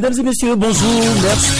Mesdames et messieurs, bonjour, merci.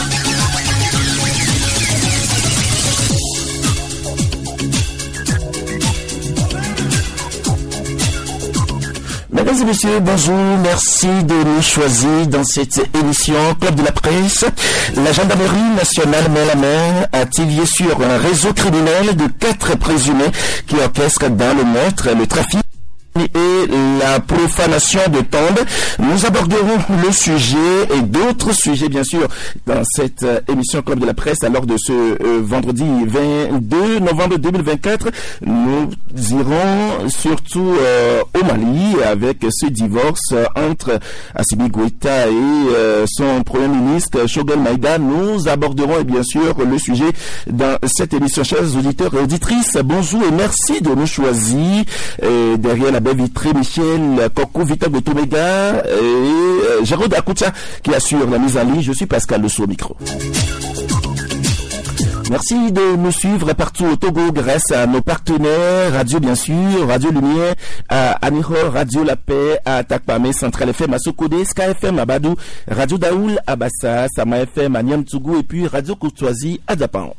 Mesdames et messieurs, bonjour, merci de nous choisir dans cette émission Club de la Presse. La gendarmerie nationale met la main à tiller sur un réseau criminel de 4 présumés qui orchestrent dans le meurtre, le trafic et la profanation de tombes. Nous aborderons le sujet et d'autres sujets bien sûr dans cette émission Club de la Presse. Alors de ce vendredi 22 novembre 2024, nous irons surtout au Mali avec ce divorce entre Assimi Goïta et son premier ministre Choguel Maïga. Nous aborderons et bien sûr le sujet dans cette émission. Chers auditeurs et auditrices, bonjour et merci de nous choisir. Derrière la belle vitrée, Michel Coco, Vita Gotomega et Jérôme Akoutia qui assure la mise en ligne. Je suis Pascal Lesso au micro. Merci de nous suivre partout au Togo grâce à nos partenaires, Radio bien sûr, Radio Lumière, à Aniro, Radio La Paix, à Takpame, Central FM, à Sokode, Sky FM, à Badou, Radio Daoul, à Bassa, Sama FM, à Niamtougou et puis Radio Courtoisie, à Dapan.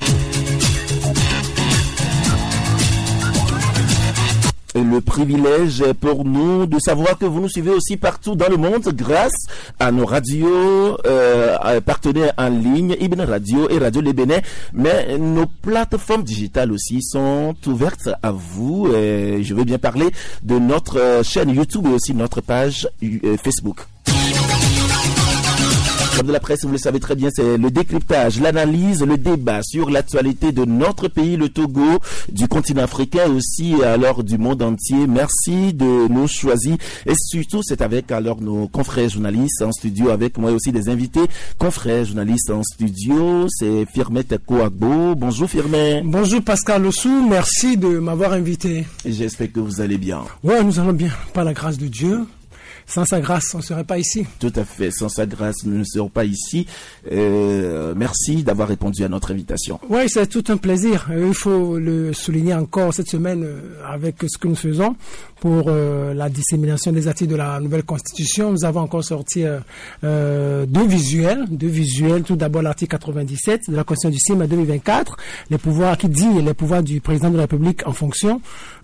Le privilège pour nous de savoir que vous nous suivez aussi partout dans le monde grâce à nos radios partenaires en ligne, Ibn Radio et Radio Les Bénin. Mais nos plateformes digitales aussi sont ouvertes à vous. Je veux bien parler de notre chaîne YouTube et aussi notre page Facebook. Comme de la presse, vous le savez très bien, c'est le décryptage, l'analyse, le débat sur l'actualité de notre pays, le Togo, du continent africain et aussi alors du monde entier. Merci de nous choisir et surtout c'est avec alors nos confrères journalistes en studio, avec moi aussi des invités confrères journalistes en studio. C'est Firmet Kouagbo. Bonjour Firmet. Bonjour Pascal Lossou, merci de m'avoir invité. J'espère que vous allez bien. Ouais, nous allons bien, par la grâce de Dieu. Sans sa grâce, on ne serait pas ici. Tout à fait. Sans sa grâce, nous ne serons pas ici. Merci d'avoir répondu à notre invitation. Oui, c'est tout un plaisir. Il faut le souligner encore cette semaine avec ce que nous faisons pour la dissémination des articles de la nouvelle Constitution. Nous avons encore sorti deux visuels. Tout d'abord, l'article 97 de la Constitution du CIM 2024, les pouvoirs qui dit les pouvoirs du président de la République en fonction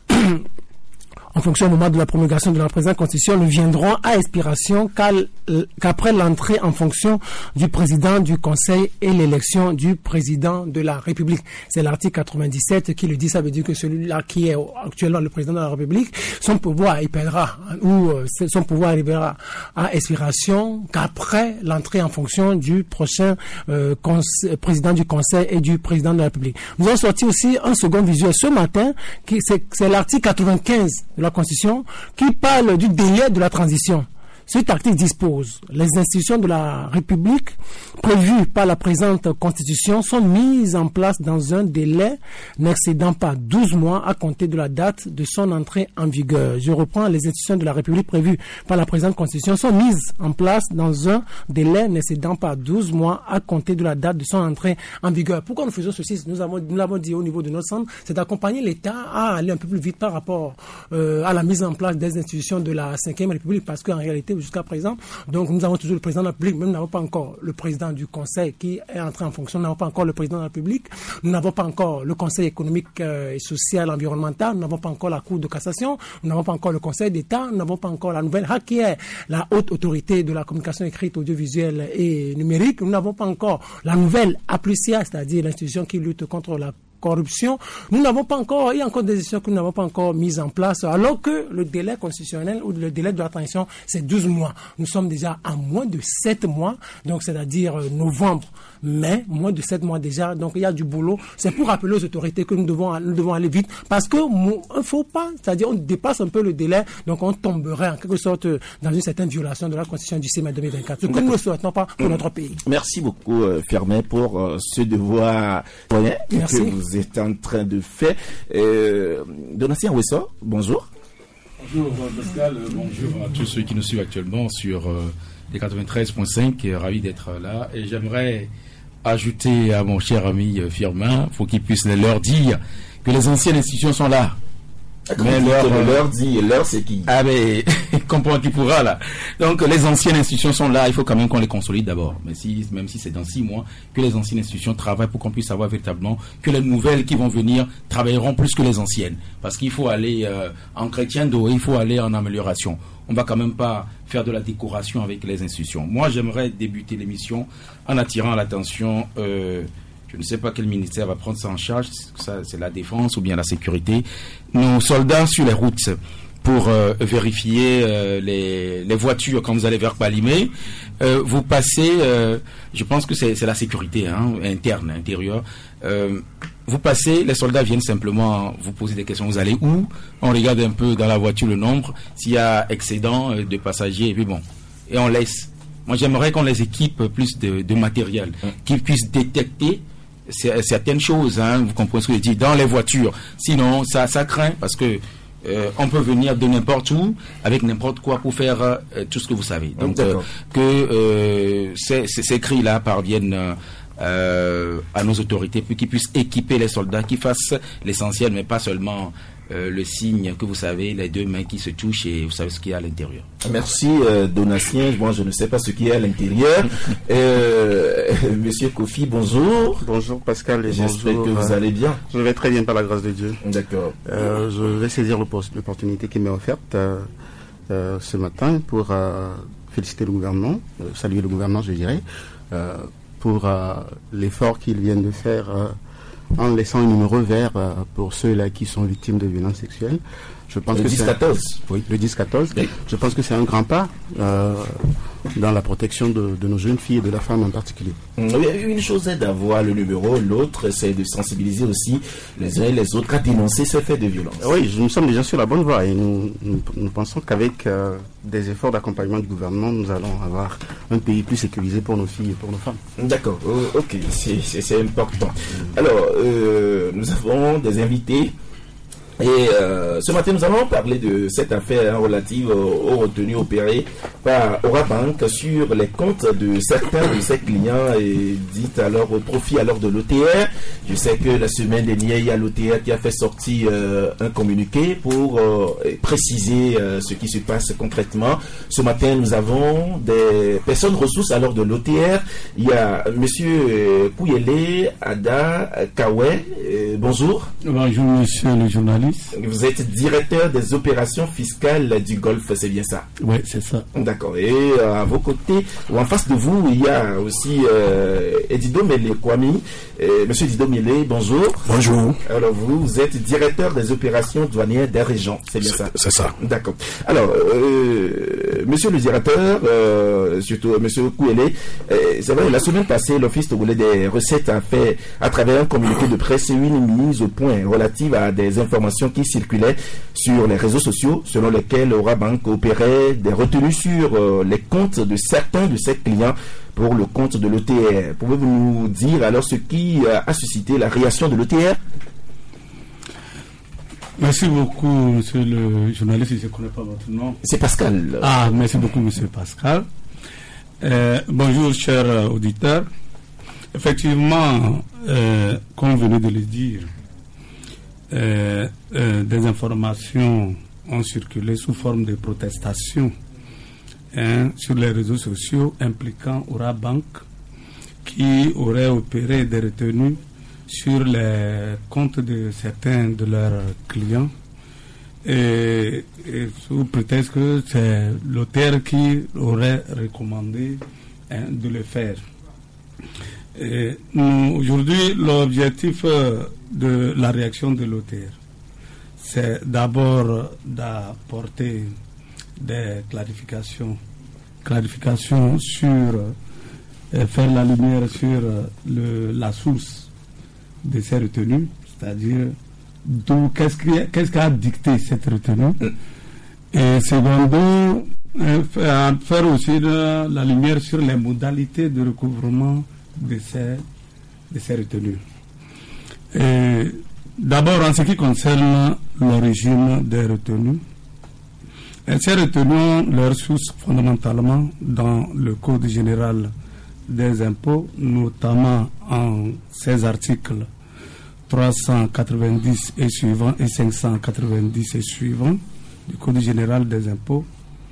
au moment de la promulgation de la présente Constitution, ne viendront à expiration qu'après l'entrée en fonction du président du Conseil et l'élection du président de la République. C'est l'article 97 qui le dit. Ça veut dire que celui-là qui est actuellement le président de la République, son pouvoir arrivera à expiration qu'après l'entrée en fonction du prochain président du Conseil et du président de la République. Nous avons sorti aussi un second visuel ce matin, c'est l'article 95 de la Constitution qui parle du délai de la transition. Cet article dispose: les institutions de la République prévues par la présente Constitution sont mises en place dans un délai n'excédant pas 12 mois à compter de la date de son entrée en vigueur. Je reprends: les institutions de la République prévues par la présente Constitution sont mises en place dans un délai n'excédant pas 12 mois à compter de la date de son entrée en vigueur. Pourquoi nous faisons ceci? Nous l'avons dit au niveau de notre centre, c'est d'accompagner l'État à aller un peu plus vite par rapport à la mise en place des institutions de la 5e République, parce qu'en réalité, jusqu'à présent, donc nous avons toujours le président de la République, mais nous n'avons pas encore le président du Conseil qui est entré en fonction, nous n'avons pas encore le président de la République, nous n'avons pas encore le Conseil économique et social environnemental, nous n'avons pas encore la Cour de cassation, nous n'avons pas encore le Conseil d'État, nous n'avons pas encore la nouvelle HAC qui est la haute autorité de la communication écrite, audiovisuelle et numérique, nous n'avons pas encore la nouvelle APLUCIA, c'est-à-dire l'institution qui lutte contre la corruption. Nous n'avons pas encore, il y a encore des décisions que nous n'avons pas encore mises en place, alors que le délai constitutionnel ou le délai de la transition, c'est 12 mois. Nous sommes déjà à moins de 7 mois, donc c'est-à-dire novembre, mai, moins de 7 mois déjà, donc il y a du boulot. C'est pour rappeler aux autorités que nous devons aller vite, parce que il faut pas, c'est-à-dire on dépasse un peu le délai, donc on tomberait en quelque sorte dans une certaine violation de la Constitution du CIM 2024, ce que nous ne souhaitons pas pour notre pays. Merci beaucoup Firmet pour ce devoir que vous êtes en train de faire. Donatien Ouessa, bonjour. Bonjour Pascal, bonjour à tous ceux qui nous suivent actuellement sur les 93.5, ravi d'être là. Et j'aimerais ajouter à mon cher ami Firmin, pour qu'il puisse leur dire que les anciennes institutions sont là. Mais l'heure, c'est qui? Ah mais comprends qui pourra là. Donc les anciennes institutions sont là, il faut quand même qu'on les consolide d'abord. Même si c'est dans 6 mois que les anciennes institutions travaillent pour qu'on puisse savoir véritablement que les nouvelles qui vont venir travailleront plus que les anciennes. Parce qu'il faut aller en crescendo, il faut aller en amélioration. On va quand même pas faire de la décoration avec les institutions. Moi, j'aimerais débuter l'émission en attirant l'attention. Je ne sais pas quel ministère va prendre ça en charge, ça, c'est la défense ou bien la sécurité. Nos soldats sur les routes pour vérifier les voitures quand vous allez vers Palimé. Vous passez, je pense que c'est la sécurité interne, intérieure. Vous passez, les soldats viennent simplement vous poser des questions. Vous allez où? On regarde un peu dans la voiture le nombre, s'il y a excédent de passagers, et puis bon, et on laisse. Moi, j'aimerais qu'on les équipe plus de matériel, qu'ils puissent détecter certaines choses, vous comprenez ce que je dis, dans les voitures. Sinon, ça craint parce que on peut venir de n'importe où avec n'importe quoi pour faire tout ce que vous savez. Donc que ces cris-là parviennent à nos autorités pour qu'ils puissent équiper les soldats, qui fassent l'essentiel, mais pas seulement le signe que vous savez, les 2 mains qui se touchent et vous savez ce qu'il y a à l'intérieur. Merci Donatien, moi je ne sais pas ce qu'il y a à l'intérieur. Monsieur Kofi, bonjour. Bonjour Pascal et j'espère que vous allez bien. Je vais très bien par la grâce de Dieu. D'accord. Je vais saisir l'opportunité qui m'est offerte ce matin pour féliciter le gouvernement, saluer le gouvernement je dirais, pour l'effort qu'ils viennent de faire en laissant un numéro vert pour ceux-là qui sont victimes de violences sexuelles. Je pense le 10-14. Oui, le 10-14. Oui. Je pense que c'est un grand pas dans la protection de nos jeunes filles et de la femme en particulier. Une chose est d'avoir le numéro, l'autre c'est de sensibiliser aussi les uns et les autres à dénoncer ces faits de violence. Oui, nous sommes déjà sur la bonne voie et nous pensons qu'avec des efforts d'accompagnement du gouvernement, nous allons avoir un pays plus sécurisé pour nos filles et pour nos femmes. D'accord, ok, c'est important. Alors, nous avons des invités. Et ce matin, nous allons parler de cette affaire relative aux retenues opérées par Orabank sur les comptes de certains de ses clients et dites alors au profit alors de l'OTR. Je sais que la semaine dernière, il y a l'OTR qui a fait sortir un communiqué pour préciser ce qui se passe concrètement. Ce matin, nous avons des personnes ressources alors de l'OTR. Il y a Monsieur Kouyele Ada Kawe. Bonjour. Bonjour, monsieur le journaliste. Vous êtes directeur des opérations fiscales du Golfe, c'est bien ça? Oui, c'est ça. D'accord. Et à vos côtés, ou en face de vous, il y a aussi Edido Mele Kwame. Monsieur Edido Mele, bonjour. Bonjour. Alors vous êtes directeur des opérations douanières des régions, c'est bien ça? C'est ça. D'accord. Alors, monsieur le directeur, surtout monsieur Kouyele, c'est vrai, la semaine passée, l'Office togolais des recettes a fait, à travers un communiqué de presse, une mise au point relative à des informations qui circulaient sur les réseaux sociaux, selon lesquelles Orabank opérait des retenues sur les comptes de certains de ses clients pour le compte de l'OTR. Pouvez-vous nous dire alors ce qui a suscité la réaction de l'OTR? Merci beaucoup, monsieur le journaliste, je ne connais pas votre nom. C'est Pascal. Ah, merci beaucoup, monsieur Pascal. Bonjour, chers auditeurs. Effectivement, comme vous venez de le dire, des informations ont circulé sous forme de protestation sur les réseaux sociaux impliquant Orabank qui aurait opéré des retenues sur les comptes de certains de leurs clients et sous prétexte que c'est l'OTR qui aurait recommandé de le faire. Aujourd'hui, l'objectif de la réaction de l'OTR, c'est d'abord d'apporter des clarifications sur faire la lumière sur la source de ces retenues, c'est-à-dire qu'est-ce qui a dicté cette retenue, et secondo, faire aussi la lumière sur les modalités de recouvrement de ces retenues. D'abord, en ce qui concerne l'origine des retenues, ces retenues ont leur source fondamentalement dans le Code général des impôts, notamment en 16 articles 390 et suivants et 590 et suivants du Code général des impôts.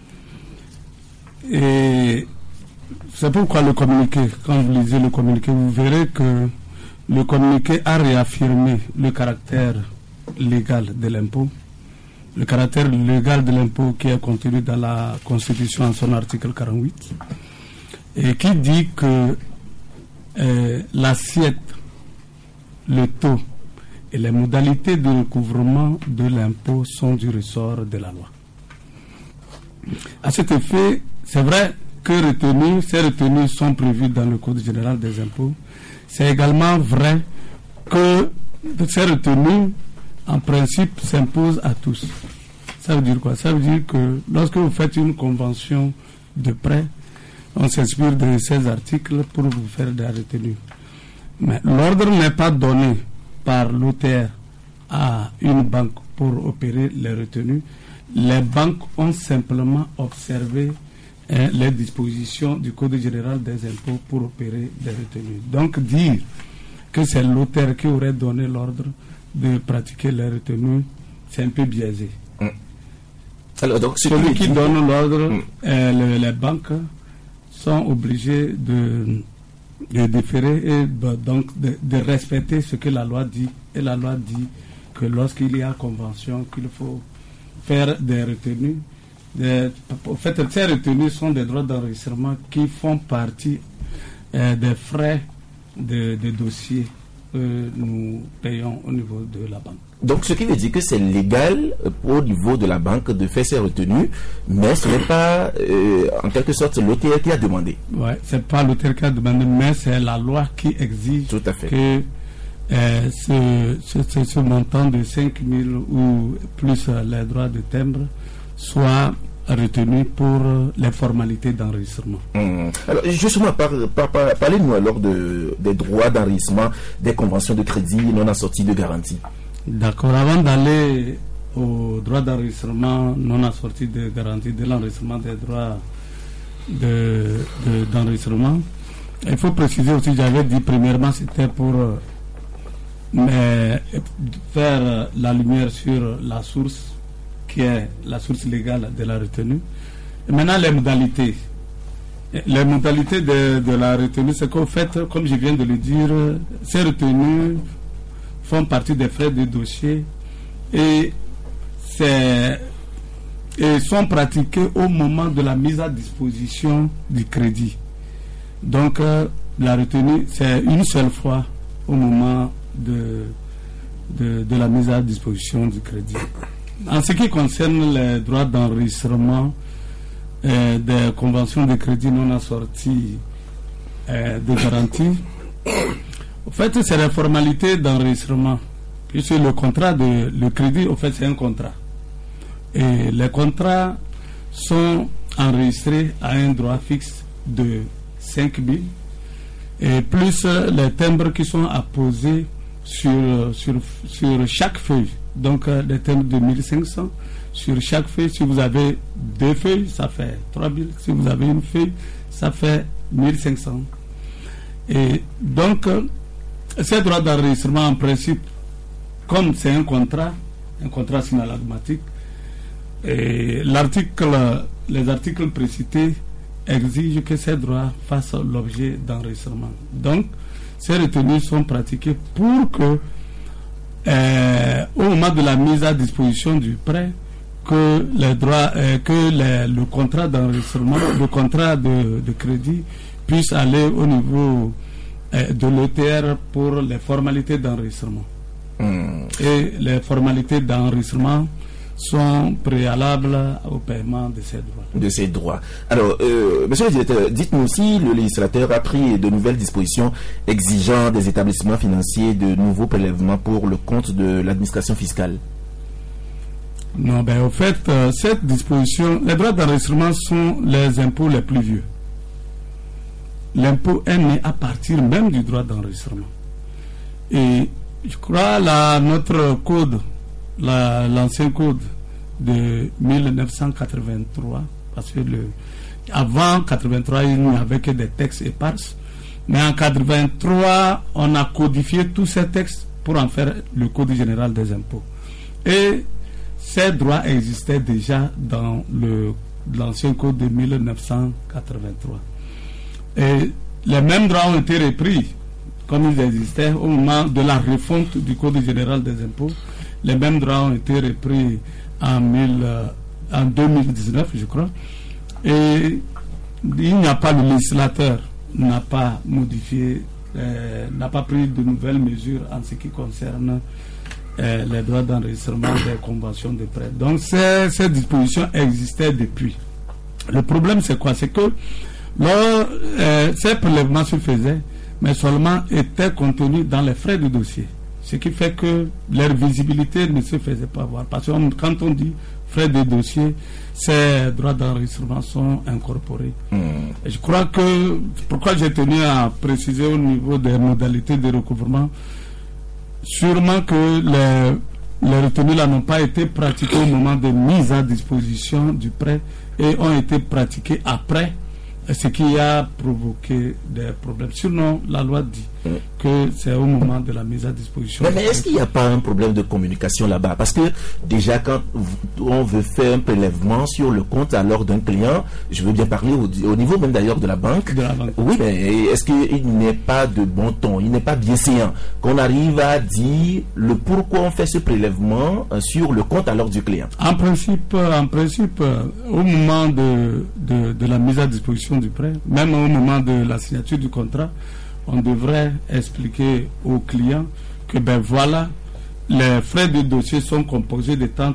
Et c'est pourquoi le communiqué, quand vous lisez le communiqué, vous verrez que le communiqué a réaffirmé le caractère légal de l'impôt. Le caractère légal de l'impôt qui est contenu dans la Constitution en son article 48 et qui dit que l'assiette, le taux et les modalités de recouvrement de l'impôt sont du ressort de la loi. À cet effet, c'est vrai que ces retenues sont prévues dans le Code général des impôts. C'est également vrai que ces retenues, en principe, s'imposent à tous. Ça veut dire quoi? Ça veut dire que lorsque vous faites une convention de prêt, on s'inspire de ces articles pour vous faire des retenues. Mais l'ordre n'est pas donné par l'OTR à une banque pour opérer les retenues. Les banques ont simplement observé les dispositions du Code général des impôts pour opérer des retenues. Donc dire que c'est l'auteur qui aurait donné l'ordre de pratiquer les retenues, c'est un peu biaisé. Alors, donc, celui qui donne l'ordre, les banques sont obligées de déférer et donc de respecter ce que la loi dit. Et la loi dit que lorsqu'il y a convention, qu'il faut faire des retenues. En fait, ces retenues sont des droits d'enregistrement qui font partie des frais de dossier que nous payons au niveau de la banque. Donc, ce qui veut dire que c'est légal au niveau de la banque de faire ces retenues, mais ce n'est pas, en quelque sorte, l'OTR qui a demandé. Oui, ce n'est pas l'OTR qui a demandé, mais c'est la loi qui exige tout à fait que ce montant de 5 000 ou plus les droits de timbre soit retenu pour les formalités d'enregistrement. Alors, justement, parlez-nous alors des droits d'enregistrement des conventions de crédit non assorties de garantie. D'accord. Avant d'aller aux droits d'enregistrement non assortis de garantie, de l'enregistrement des droits d'enregistrement, il faut préciser aussi, j'avais dit premièrement, c'était pour faire la lumière sur la source, qui est la source légale de la retenue. Et maintenant, les modalités. Les modalités de la retenue, c'est qu'en fait, comme je viens de le dire, ces retenues font partie des frais de dossier et sont pratiqués au moment de la mise à disposition du crédit. Donc, la retenue, c'est une seule fois au moment de la mise à disposition du crédit. En ce qui concerne les droits d'enregistrement des conventions de crédit non assorties de garantie, en fait, c'est la formalité d'enregistrement. Puisque le crédit, en fait, c'est un contrat. Et les contrats sont enregistrés à un droit fixe de 5 000 et plus les timbres qui sont apposés sur chaque feuille. Donc, les timbres de 1500 sur chaque feuille. Si vous avez 2 feuilles, ça fait 3000. Si vous avez une feuille, ça fait 1500. Et donc, ces droits d'enregistrement, en principe, comme c'est un contrat synalagmatique, et les articles précités exigent que ces droits fassent l'objet d'enregistrement. Donc, ces retenues sont pratiquées pour que, au moment de la mise à disposition du prêt, que le contrat d'enregistrement, le contrat de crédit puisse aller au niveau de l'OTR pour les formalités d'enregistrement. Et les formalités d'enregistrement sont préalables au paiement de ces droits. Alors, monsieur le directeur, dites-nous si le législateur a pris de nouvelles dispositions exigeant des établissements financiers de nouveaux prélèvements pour le compte de l'administration fiscale. Non, au fait, cette disposition, les droits d'enregistrement sont les impôts les plus vieux. L'impôt est né à partir même du droit d'enregistrement. Et je crois notre code, l'ancien code de 1983, parce que avant 1983, il n'y avait que des textes éparses, mais en 1983, on a codifié tous ces textes pour en faire le Code général des impôts. Et ces droits existaient déjà dans l'ancien Code de 1983. Et les mêmes droits ont été repris comme ils existaient au moment de la refonte du Code général des impôts. Les mêmes droits ont été repris en 2019, je crois. Et il n'y a pas, le législateur n'a pas modifié, n'a pas pris de nouvelles mesures en ce qui concerne les droits d'enregistrement des conventions de prêt. Donc ces dispositions existaient depuis. Le problème c'est quoi? C'est que ces prélèvements se faisaient, mais seulement étaient contenus dans les frais de dossier. Ce qui fait que leur visibilité ne se faisait pas voir. Parce que quand on dit frais de dossier, ces droits d'enregistrement sont incorporés. Et je crois que, pourquoi j'ai tenu à préciser au niveau des modalités de recouvrement, sûrement que les retenues là n'ont pas été pratiquées au moment de mise à disposition du prêt et ont été pratiquées après, ce qui a provoqué des problèmes. Sinon, la loi dit que c'est au moment de la mise à disposition. Mais est-ce qu'il n'y a pas un problème de communication là-bas? Parce que déjà, quand on veut faire un prélèvement sur le compte alors d'un client, je veux bien parler au niveau même d'ailleurs de la banque. Oui, mais est-ce qu'il n'est pas de bon ton, il n'est pas bienséant qu'on arrive à dire le pourquoi on fait ce prélèvement sur le compte alors du client? En principe, au moment de la mise à disposition du prêt, même au moment de la signature du contrat, on devrait expliquer aux clients que ben voilà, les frais de dossier sont composés de tant.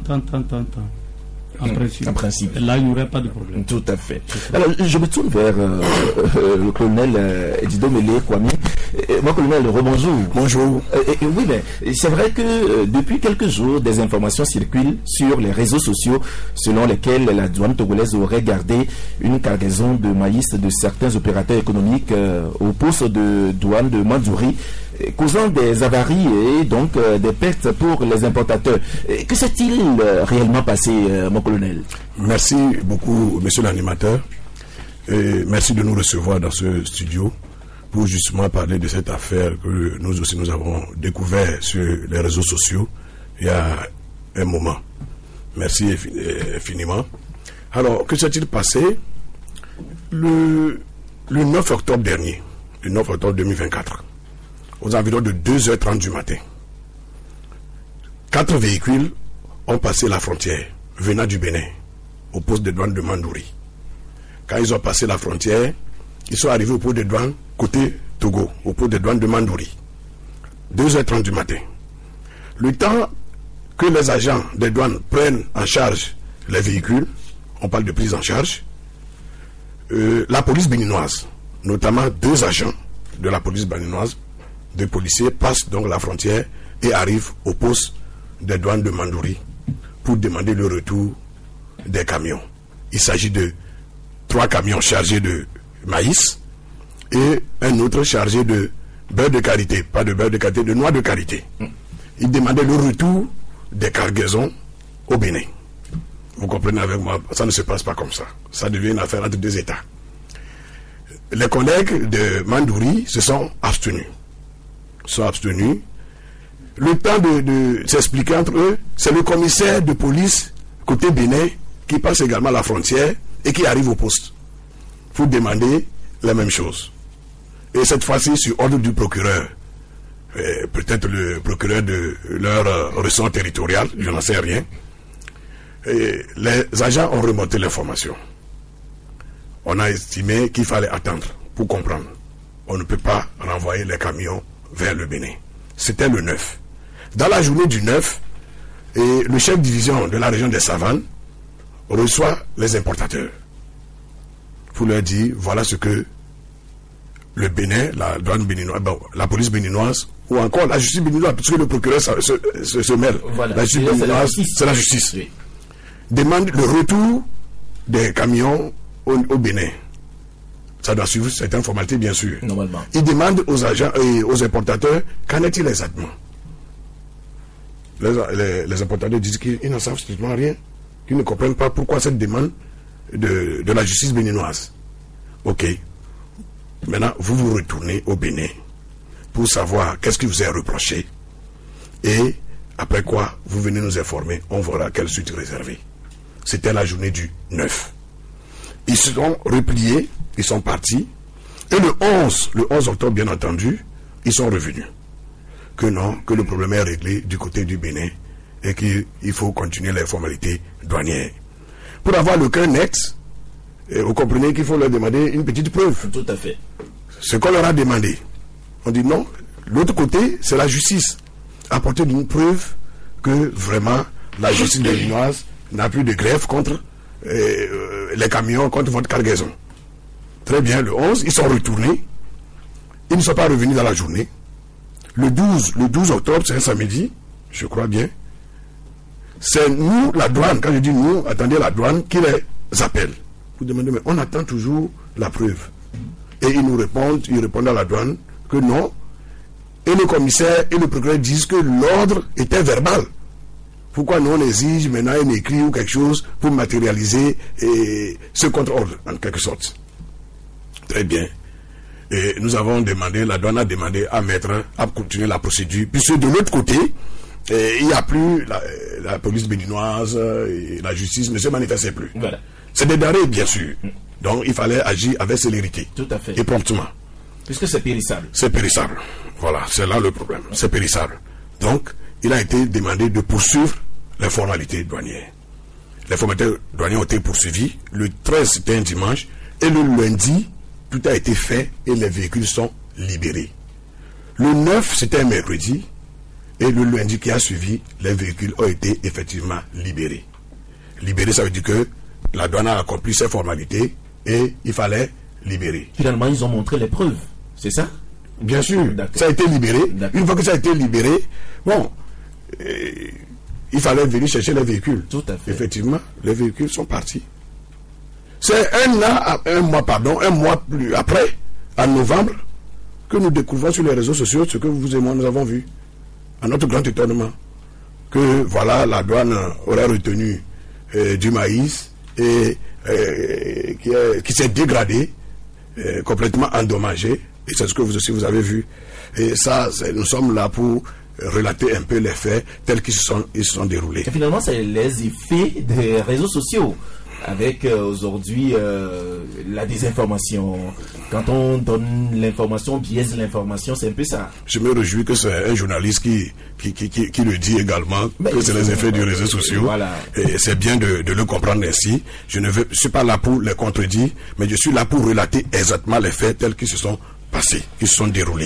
En principe. Et là, il n'y aurait pas de problème. Tout à fait. Alors, je me tourne vers le colonel Edido Mele Kwame. Moi, colonel, rebonjour. Bonjour. Oui, mais c'est vrai que depuis quelques jours, des informations circulent sur les réseaux sociaux selon lesquelles la douane togolaise aurait gardé une cargaison de maïs de certains opérateurs économiques au poste de douane de Mandouri, causant des avaries et donc des pertes pour les importateurs. Que s'est-il réellement passé, mon colonel? Merci beaucoup, monsieur l'animateur. Et merci de nous recevoir dans ce studio pour justement parler de cette affaire que nous aussi nous avons découvert sur les réseaux sociaux il y a un moment. Merci infiniment. Alors, que s'est-il passé? Le 9 octobre dernier, le 9 octobre 2024, aux environs de 2h30 du matin, 4 véhicules ont passé la frontière venant du Bénin au poste de douane de Mandouri. Quand ils ont passé la frontière, ils sont arrivés au poste de douane côté Togo, au poste de douane de Mandouri. 2h30 du matin. Le temps que les agents des douanes prennent en charge les véhicules, on parle de prise en charge, la police béninoise, notamment 2 agents de la police béninoise, 2 policiers, passent donc la frontière et arrivent au poste des douanes de Mandouri pour demander le retour des camions. Il s'agit de 3 camions chargés de maïs et un autre chargé de beurre de karité, pas de beurre de karité, de noix de karité. Ils demandaient le retour des cargaisons au Bénin. Vous comprenez avec moi, ça ne se passe pas comme ça. Ça devient une affaire entre 2 États. Les collègues de Mandouri se sont abstenus. Le temps de s'expliquer entre eux, c'est le commissaire de police côté Bénin qui passe également la frontière et qui arrive au poste pour demander la même chose. Et cette fois-ci, sur ordre du procureur, peut-être le procureur de leur ressort territorial, je n'en sais rien, et les agents ont remonté l'information. On a estimé qu'il fallait attendre pour comprendre. On ne peut pas renvoyer les camions vers le Bénin. C'était le 9. Dans la journée du 9, le chef de division de la région des Savanes reçoit les importateurs pour leur dire voilà ce que le Bénin, la douane béninoise, la police béninoise ou encore la justice béninoise, parce que le procureur se mêle. Voilà. La justice béninoise, c'est la justice. Oui. Demande le retour des camions au Bénin. Ça doit suivre certaines formalités, bien sûr. Normalement. Il demande aux agents et aux importateurs qu'en est-il exactement. Les importateurs disent qu'ils n'en savent strictement rien, qu'ils ne comprennent pas pourquoi cette demande de la justice béninoise. Ok. Maintenant, vous retournez au Bénin pour savoir qu'est-ce qui vous est reproché Et après quoi, vous venez nous informer, on verra quelle suite réserver. C'était la journée du 9. Ils se sont repliés, ils sont partis. Et le 11 octobre, bien entendu, ils sont revenus. Que non, que le problème est réglé du côté du Bénin et qu'il faut continuer les formalités douanières. Pour avoir le cœur net, vous comprenez qu'il faut leur demander une petite preuve. Tout à fait. Ce qu'on leur a demandé, on dit non. L'autre côté, c'est la justice. Apporter une preuve que vraiment la justice béninoise n'a plus de grève contre les camions, contre votre cargaison. Très bien, le 11, ils sont retournés. Ils ne sont pas revenus dans la journée. Le 12 octobre, c'est un samedi, je crois bien. C'est nous, la douane, quand je dis nous, attendez la douane, qui les appelle. Vous demandez, mais on attend toujours la preuve. Et ils nous répondent, à la douane que non. Et le commissaire et le procureur disent que l'ordre était verbal. Pourquoi nous on exige maintenant un écrit ou quelque chose pour matérialiser ce contre-ordre, en quelque sorte. Très bien. Et nous avons demandé, la douane a demandé à continuer la procédure. Puisque de l'autre côté, il n'y a plus la police béninoise et la justice ne se manifestait plus. Voilà. C'est des denrées, bien sûr. Donc il fallait agir avec célérité. Tout à fait. Et promptement. Puisque c'est périssable. C'est périssable. Voilà, c'est là le problème. C'est périssable. Donc, il a été demandé de poursuivre les formalités douanières. Les formalités douanières ont été poursuivies. Le 13, c'était un dimanche. Et le lundi, tout a été fait et les véhicules sont libérés. Le 9, c'était un mercredi. Et le lundi qui a suivi, les véhicules ont été effectivement libérés. Libérés, ça veut dire que la douane a accompli ses formalités et il fallait libérer. Finalement, ils ont montré les preuves. C'est ça? Bien sûr, ça a été libéré. Une fois que ça a été libéré, bon, il fallait venir chercher les véhicules. Tout à fait. Effectivement, les véhicules sont partis. C'est un mois plus après, en novembre, que nous découvrons sur les réseaux sociaux ce que vous et moi nous avons vu. À notre grand étonnement, que voilà, la douane aurait retenu du maïs et qui s'est dégradé, complètement endommagé. Et c'est ce que vous aussi vous avez vu. Et ça, nous sommes là pour relater un peu les faits tels qu'ils se sont déroulés. Et finalement, c'est les effets des réseaux sociaux. Avec aujourd'hui la désinformation. Quand on donne l'information, biaise l'information, c'est un peu ça. Je me réjouis que c'est un journaliste qui le dit également, que c'est les effets des réseaux sociaux. Voilà. Et c'est bien de le comprendre ainsi. Je ne suis pas là pour les contredire, mais je suis là pour relater exactement les faits tels qu'ils se sont passés, qui se sont déroulés.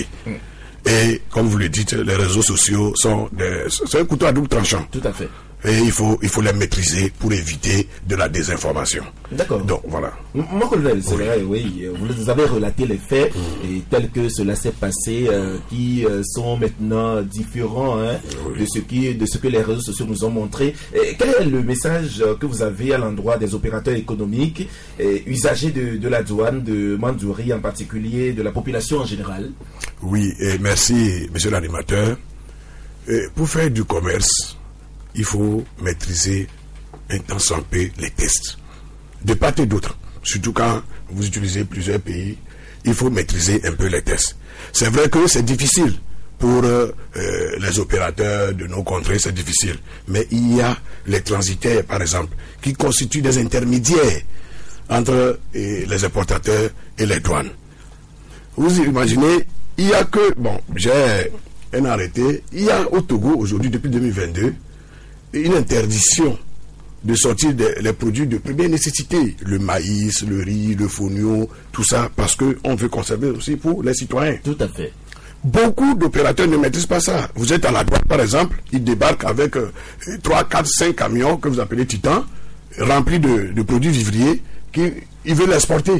Et comme vous le dites, les réseaux sociaux c'est un couteau à double tranchant. Tout à fait. Et il faut les maîtriser pour éviter de la désinformation. D'accord. Donc voilà. Mon colonel, c'est vrai, oui. Vous avez relaté les faits et tels que cela s'est passé, qui sont maintenant différents de ce que les réseaux sociaux nous ont montré. Et quel est le message que vous avez à l'endroit des opérateurs économiques, usagers de la douane, de Mandouri en particulier, de la population en général? Oui, et merci, monsieur l'animateur. Pour faire du commerce, il faut maîtriser un temps sans peu les tests. De part et d'autre. Surtout quand vous utilisez plusieurs pays, il faut maîtriser un peu les tests. C'est vrai que c'est difficile pour les opérateurs de nos contrées, c'est difficile. Mais il y a les transitaires, par exemple, qui constituent des intermédiaires entre les importateurs et les douanes. Vous imaginez, il y a que, j'ai un arrêté, il y a au Togo aujourd'hui, depuis 2022, une interdiction de sortir les produits de première nécessité, le maïs, le riz, le fonio, tout ça, parce qu'on veut conserver aussi pour les citoyens. Tout à fait. Beaucoup d'opérateurs ne maîtrisent pas ça. Vous êtes à la douane, par exemple, ils débarquent avec 3, 4, 5 camions que vous appelez Titan, remplis de produits vivriers, qu'ils veulent exporter.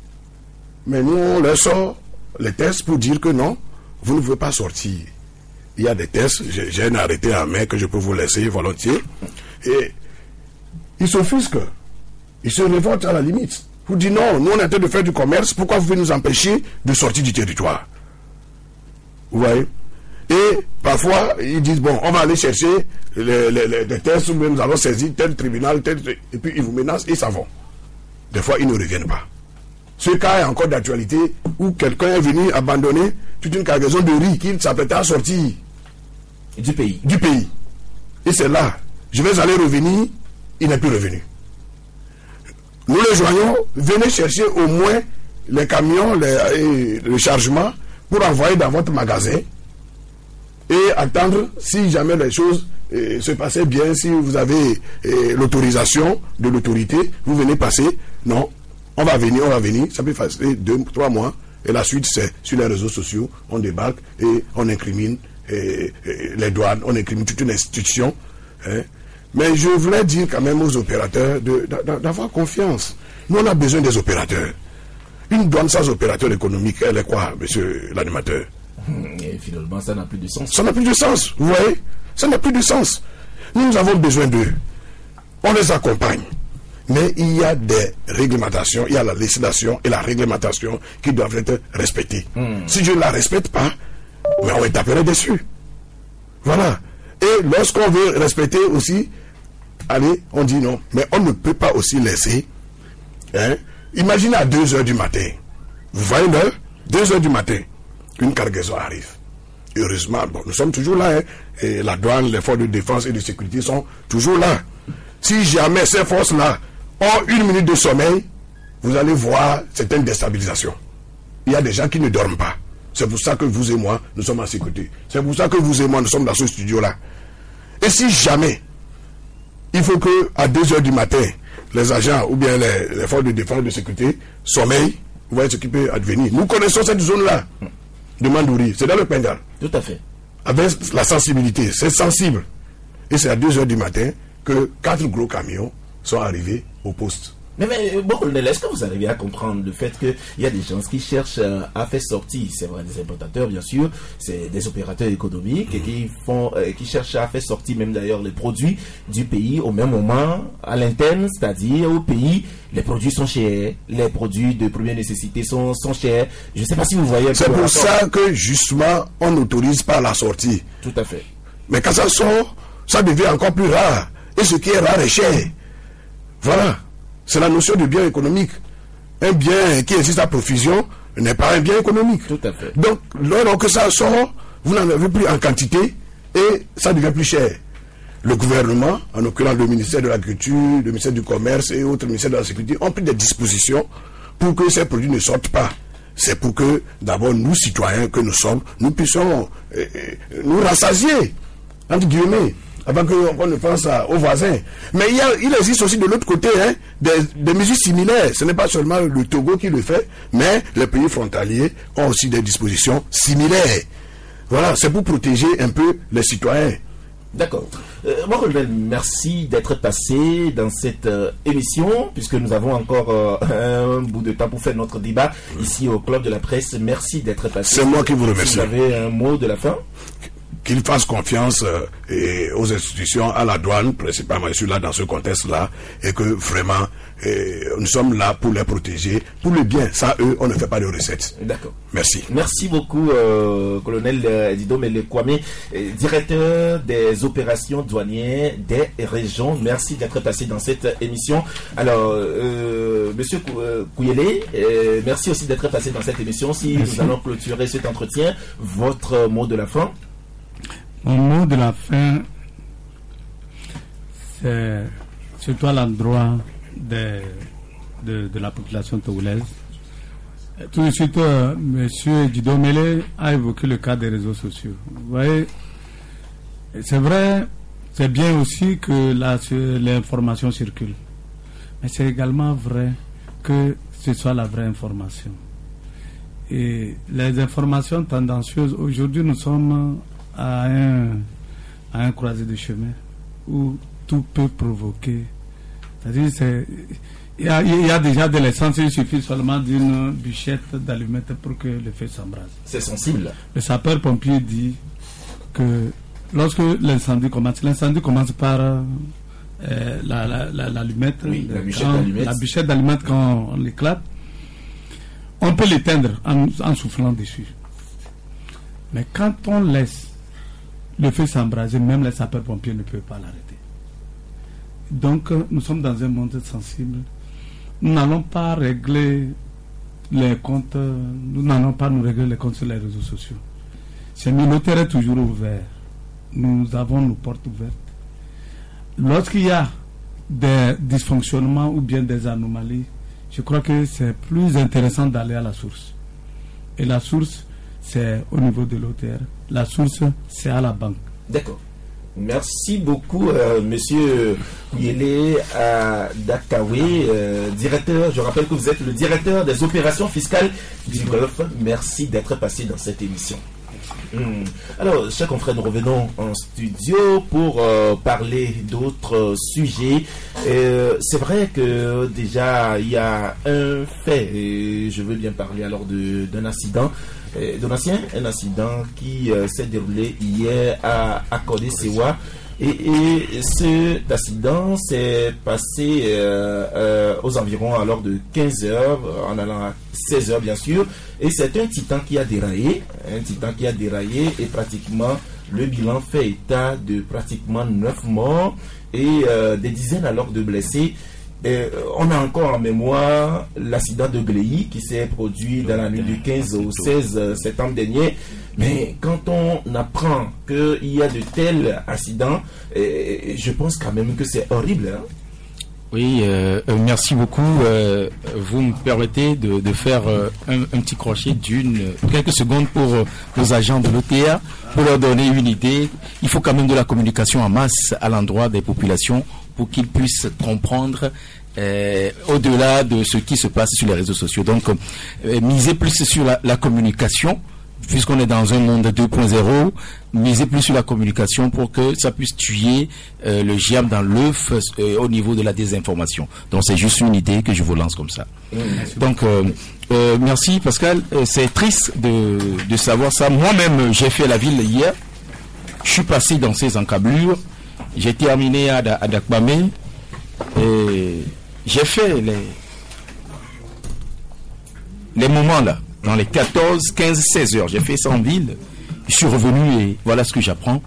Mais nous, on leur sort les tests pour dire que non, vous ne pouvez pas sortir. Il y a des tests, j'ai un arrêté en main que je peux vous laisser volontiers. Et ils s'offusquent. Ils se révoltent à la limite. Vous dites non, nous on est en train de faire du commerce, pourquoi vous voulez nous empêcher de sortir du territoire? Vous voyez? Et parfois, ils disent bon, on va aller chercher les tests, nous allons saisir tel tribunal, et puis ils vous menacent et ça va. Des fois, ils ne reviennent pas. Ce cas est encore d'actualité où quelqu'un est venu abandonner toute une cargaison de riz qu'il s'apprêtait à sortir. du pays. Et c'est là, je vais aller revenir, il n'est plus revenu. Nous les joignons, venez chercher au moins les camions, le chargement pour envoyer dans votre magasin et attendre si jamais les choses se passaient bien, si vous avez l'autorisation de l'autorité, vous venez passer. Non, on va venir, ça peut passer 2-3 mois et la suite c'est sur les réseaux sociaux, on débarque et on incrimine les douanes, on incrimine toute une institution. Mais je voulais dire quand même aux opérateurs d'avoir confiance. Nous on a besoin des opérateurs. Une douane sans opérateur économique, elle est quoi, monsieur l'animateur? Et finalement, ça n'a plus de sens. Ça n'a plus de sens, vous voyez? Ça n'a plus de sens. Nous avons besoin d'eux. On les accompagne. Mais il y a des réglementations, il y a la législation et la réglementation qui doivent être respectées. Si je ne la respecte pas, mais on est tapé dessus. Voilà. Et lorsqu'on veut respecter aussi, allez, on dit non. Mais on ne peut pas aussi laisser. Imaginez à 2h du matin. Vous voyez l'heure? 2h du matin. Une cargaison arrive. Heureusement, nous sommes toujours là. Et la douane, les forces de défense et de sécurité sont toujours là. Si jamais ces forces-là ont 1 minute de sommeil, vous allez voir certaines déstabilisations. Il y a des gens qui ne dorment pas. C'est pour ça que vous et moi, nous sommes à ses côtés. C'est pour ça que vous et moi, nous sommes dans ce studio-là. Et si jamais, il faut que à 2h du matin, les agents ou bien les forces de défense et de sécurité sommeillent, vous voyez ce qui peut advenir. Nous connaissons cette zone-là de Mandouri. C'est dans le Pendal. Tout à fait. Avec la sensibilité, c'est sensible. Et c'est à 2h du matin que 4 gros camions sont arrivés au poste. Mais bon, est-ce que vous arrivez à comprendre le fait qu'il y a des gens qui cherchent à faire sortir, c'est vrai, des importateurs bien sûr, c'est des opérateurs économiques qui cherchent à faire sortir même d'ailleurs les produits du pays au même moment à l'interne, c'est-à-dire au pays, les produits sont chers, les produits de première nécessité sont chers. Je ne sais pas si vous voyez. C'est pour ça que justement on n'autorise pas la sortie. Tout à fait. Mais quand ça sort, ça devient encore plus rare. Et ce qui est rare est cher. Voilà. C'est la notion de bien économique. Un bien qui existe à profusion n'est pas un bien économique. Tout à fait. Donc, lorsque ça sort, vous n'en avez plus en quantité et ça devient plus cher. Le gouvernement, en l'occurrence le ministère de l'Agriculture, le ministère du Commerce et autres ministères de la Sécurité, ont pris des dispositions pour que ces produits ne sortent pas. C'est pour que, d'abord, nous, citoyens que nous sommes, nous puissions nous rassasier, entre guillemets, avant qu'on ne pense aux voisins. Mais il existe aussi de l'autre côté des mesures similaires. Ce n'est pas seulement le Togo qui le fait, mais les pays frontaliers ont aussi des dispositions similaires. Voilà, c'est pour protéger un peu les citoyens. D'accord. Merci d'être passé dans cette émission, puisque nous avons encore un bout de temps pour faire notre débat ici au Club de la Presse. Merci d'être passé. C'est moi qui vous remercie. Vous avez un mot de la fin? Qu'ils fassent confiance aux institutions, à la douane, principalement, je suis là dans ce contexte-là, et que vraiment, nous sommes là pour les protéger, pour le bien. Ça, eux, on ne fait pas de recettes. D'accord. Merci. Merci beaucoup, colonel Dido Mele-Kwame, directeur des opérations douanières des régions. Merci d'être passé dans cette émission. Alors, monsieur Kouyele, merci aussi d'être passé dans cette émission. Si nous allons clôturer cet entretien, votre mot de la fin? Mon mot de la fin, c'est surtout à l'endroit de la population togolaise. Tout de suite, M. Dido Mele a évoqué le cas des réseaux sociaux. Vous voyez, c'est vrai, c'est bien aussi que l'information circule. Mais c'est également vrai que ce soit la vraie information. Et les informations tendancieuses, aujourd'hui, nous sommes à un croisé de chemin où tout peut provoquer. C'est-à-dire, il y a déjà de l'essence, il suffit seulement d'une bûchette d'allumettes pour que le feu s'embrase. C'est sensible. Le sapeur-pompier dit que lorsque l'incendie commence par l'allumette, oui, la bûchette d'allumettes quand on l'éclate, on peut l'éteindre en soufflant dessus. Mais quand on laisse le feu s'embraser, même les sapeurs-pompiers ne peuvent pas l'arrêter. Donc, nous sommes dans un monde sensible. Nous n'allons pas régler les comptes, nous n'allons pas nous régler les comptes sur les réseaux sociaux. C'est mieux, le terrain est toujours ouvert. nous avons nos portes ouvertes. Lorsqu'il y a des dysfonctionnements ou bien des anomalies, je crois que c'est plus intéressant d'aller à la source. Et la source, c'est au niveau de l'OTR. La source, c'est à la banque. D'accord. Merci beaucoup, monsieur Yele Dakawe, directeur. Je rappelle que vous êtes le directeur des opérations fiscales du Golfe. Merci d'être passé dans cette émission. Alors, chers confrères, nous revenons en studio pour parler d'autres sujets. C'est vrai que déjà, il y a un fait, et je veux bien parler alors d'un accident. Donatien, un incident qui s'est déroulé hier à Akode-Sewa. Et cet accident s'est passé aux environs alors de 15h, en allant à 16h bien sûr. Et c'est un titan qui a déraillé. Et pratiquement le bilan fait état de pratiquement 9 morts et des dizaines alors de blessés. On a encore en mémoire l'accident de Gléy qui s'est produit dans la nuit du 15 au 16 septembre dernier. Mais quand on apprend qu'il y a de tels accidents, je pense quand même que c'est horrible. Hein? Oui, merci beaucoup. Vous me permettez de faire un petit crochet quelques secondes pour nos agents de l'OTA, pour leur donner une idée. Il faut quand même de la communication en masse à l'endroit des populations pour qu'ils puissent comprendre au-delà de ce qui se passe sur les réseaux sociaux. Donc, miser plus sur la communication, puisqu'on est dans un monde 2.0, miser plus sur la communication pour que ça puisse tuer le germe dans l'œuf au niveau de la désinformation. Donc, c'est juste une idée que je vous lance comme ça. Donc, merci Pascal. C'est triste de savoir ça. Moi-même, j'ai fait la ville hier. Je suis passé dans ces encablures. J'ai terminé à Dakbamé et j'ai fait les moments là, dans les 14, 15, 16 heures. J'ai fait ça en ville. Je suis revenu et voilà ce que j'apprends.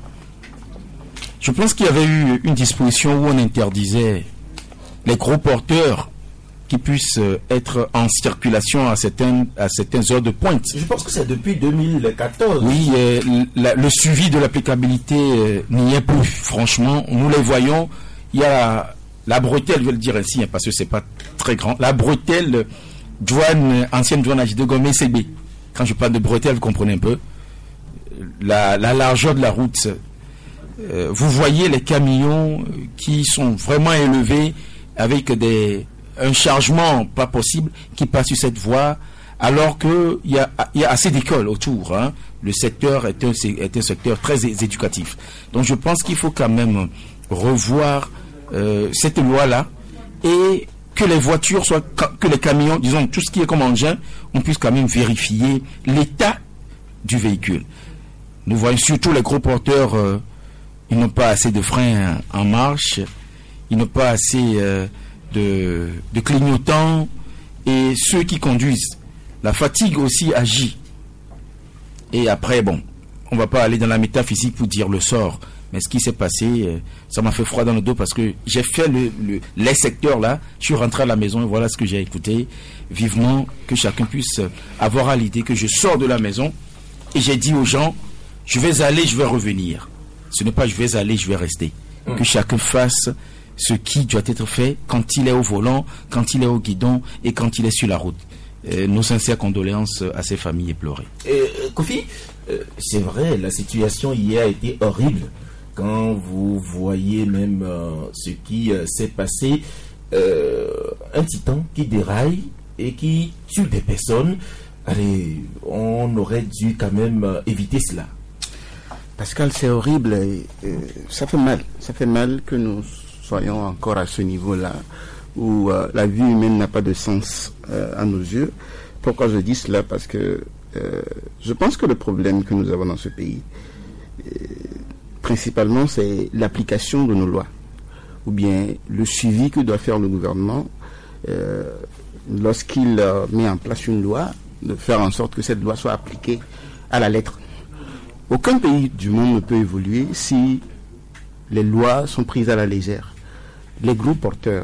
Je pense qu'il y avait eu une disposition où on interdisait les gros porteurs qui puissent être en circulation à certaines heures de pointe. Je pense que c'est depuis 2014. Oui, le suivi de l'applicabilité n'y est plus. Franchement, nous les voyons. Il y a la bretelle, je vais le dire ainsi, parce que c'est pas très grand. La bretelle, ancienne douane de Gomé CB. Quand je parle de bretelle, vous comprenez un peu. La largeur de la route. Vous voyez les camions qui sont vraiment élevés avec un chargement pas possible qui passe sur cette voie, alors qu'il y a assez d'écoles autour. Hein. Le secteur est un secteur très éducatif. Donc je pense qu'il faut quand même revoir cette loi-là et que les voitures que les camions, disons tout ce qui est comme engin, on puisse quand même vérifier l'état du véhicule. Nous voyons surtout les gros porteurs, ils n'ont pas assez de freins en marche, ils n'ont pas assez de clignotants, et ceux qui conduisent, la fatigue aussi agit. Et après, bon, on va pas aller dans la métaphysique pour dire le sort, mais ce qui s'est passé, ça m'a fait froid dans le dos parce que j'ai fait les secteurs là, je suis rentré à la maison et voilà ce que j'ai écouté. Vivement que chacun puisse avoir à l'idée que je sors de la maison et j'ai dit aux gens, je vais aller, je vais revenir. Ce n'est pas je vais aller, je vais rester. Que chacun fasse ce qui doit être fait quand il est au volant, quand il est au guidon et quand il est sur la route. Nos sincères condoléances à ces familles éplorées. Kofi, c'est vrai, la situation hier a été horrible. Quand vous voyez même ce qui s'est passé, un titan qui déraille et qui tue des personnes, allez, on aurait dû quand même éviter cela. Pascal, c'est horrible. Ça fait mal. Ça fait mal que nous soyons encore à ce niveau-là où la vie humaine n'a pas de sens à nos yeux. Pourquoi je dis cela? Parce que je pense que le problème que nous avons dans ce pays, principalement, c'est l'application de nos lois, ou bien le suivi que doit faire le gouvernement lorsqu'il met en place une loi, de faire en sorte que cette loi soit appliquée à la lettre. Aucun pays du monde ne peut évoluer si les lois sont prises à la légère. Les gros porteurs,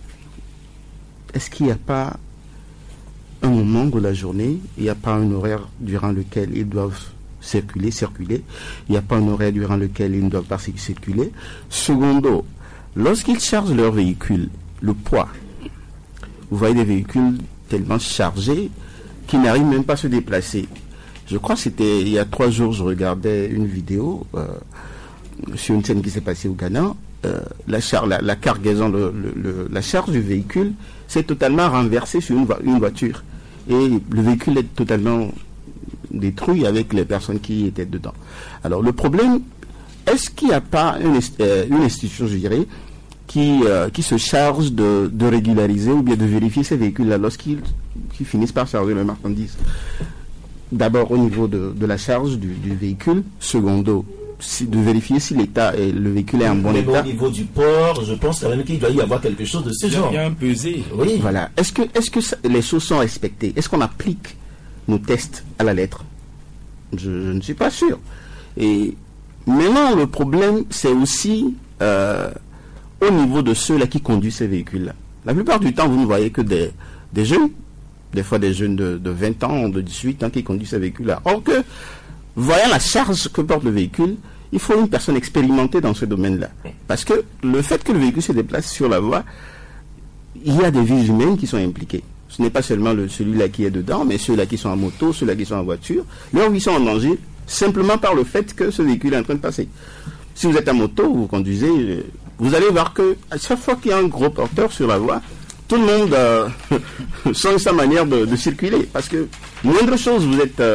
est-ce qu'il n'y a pas un moment de la journée, il n'y a pas un horaire durant lequel ils doivent circuler. Il n'y a pas un horaire durant lequel ils ne doivent pas circuler. Secondo, lorsqu'ils chargent leur véhicule, le poids, vous voyez des véhicules tellement chargés qu'ils n'arrivent même pas à se déplacer. Je crois que c'était il y a 3 jours, je regardais une vidéo sur une scène qui s'est passée au Ghana. La cargaison, la charge du véhicule s'est totalement renversée sur une voiture. Et le véhicule est totalement détruit avec les personnes qui étaient dedans. Alors le problème, est-ce qu'il n'y a pas une institution, je dirais, qui se charge de régulariser ou bien de vérifier ces véhicules-là lorsqu'ils finissent par charger les marchandises? D'abord au niveau de la charge du véhicule, secondo, de vérifier si le véhicule est en bon état. Au niveau du port, je pense quand même qu'il doit y avoir quelque chose de ce genre. Il y a un pesé. Oui. Voilà. Est-ce que les choses sont respectées? Est-ce qu'on applique nos tests à la lettre? Je ne suis pas sûr. Et maintenant, le problème, c'est aussi au niveau de ceux-là qui conduisent ces véhicules-là. La plupart du temps, vous ne voyez que des jeunes, des fois des jeunes de 20 ans, de 18 ans qui conduisent ces véhicules-là. Or que, voyant la charge que porte le véhicule, il faut une personne expérimentée dans ce domaine-là. Parce que le fait que le véhicule se déplace sur la voie, il y a des vies humaines qui sont impliquées. Ce n'est pas seulement celui-là qui est dedans, mais ceux-là qui sont en moto, ceux-là qui sont en voiture. Leurs vies sont en danger simplement par le fait que ce véhicule est en train de passer. Si vous êtes en moto, vous conduisez, vous allez voir que à chaque fois qu'il y a un gros porteur sur la voie, tout le monde change sa manière de circuler. Parce que moindre chose, vous êtes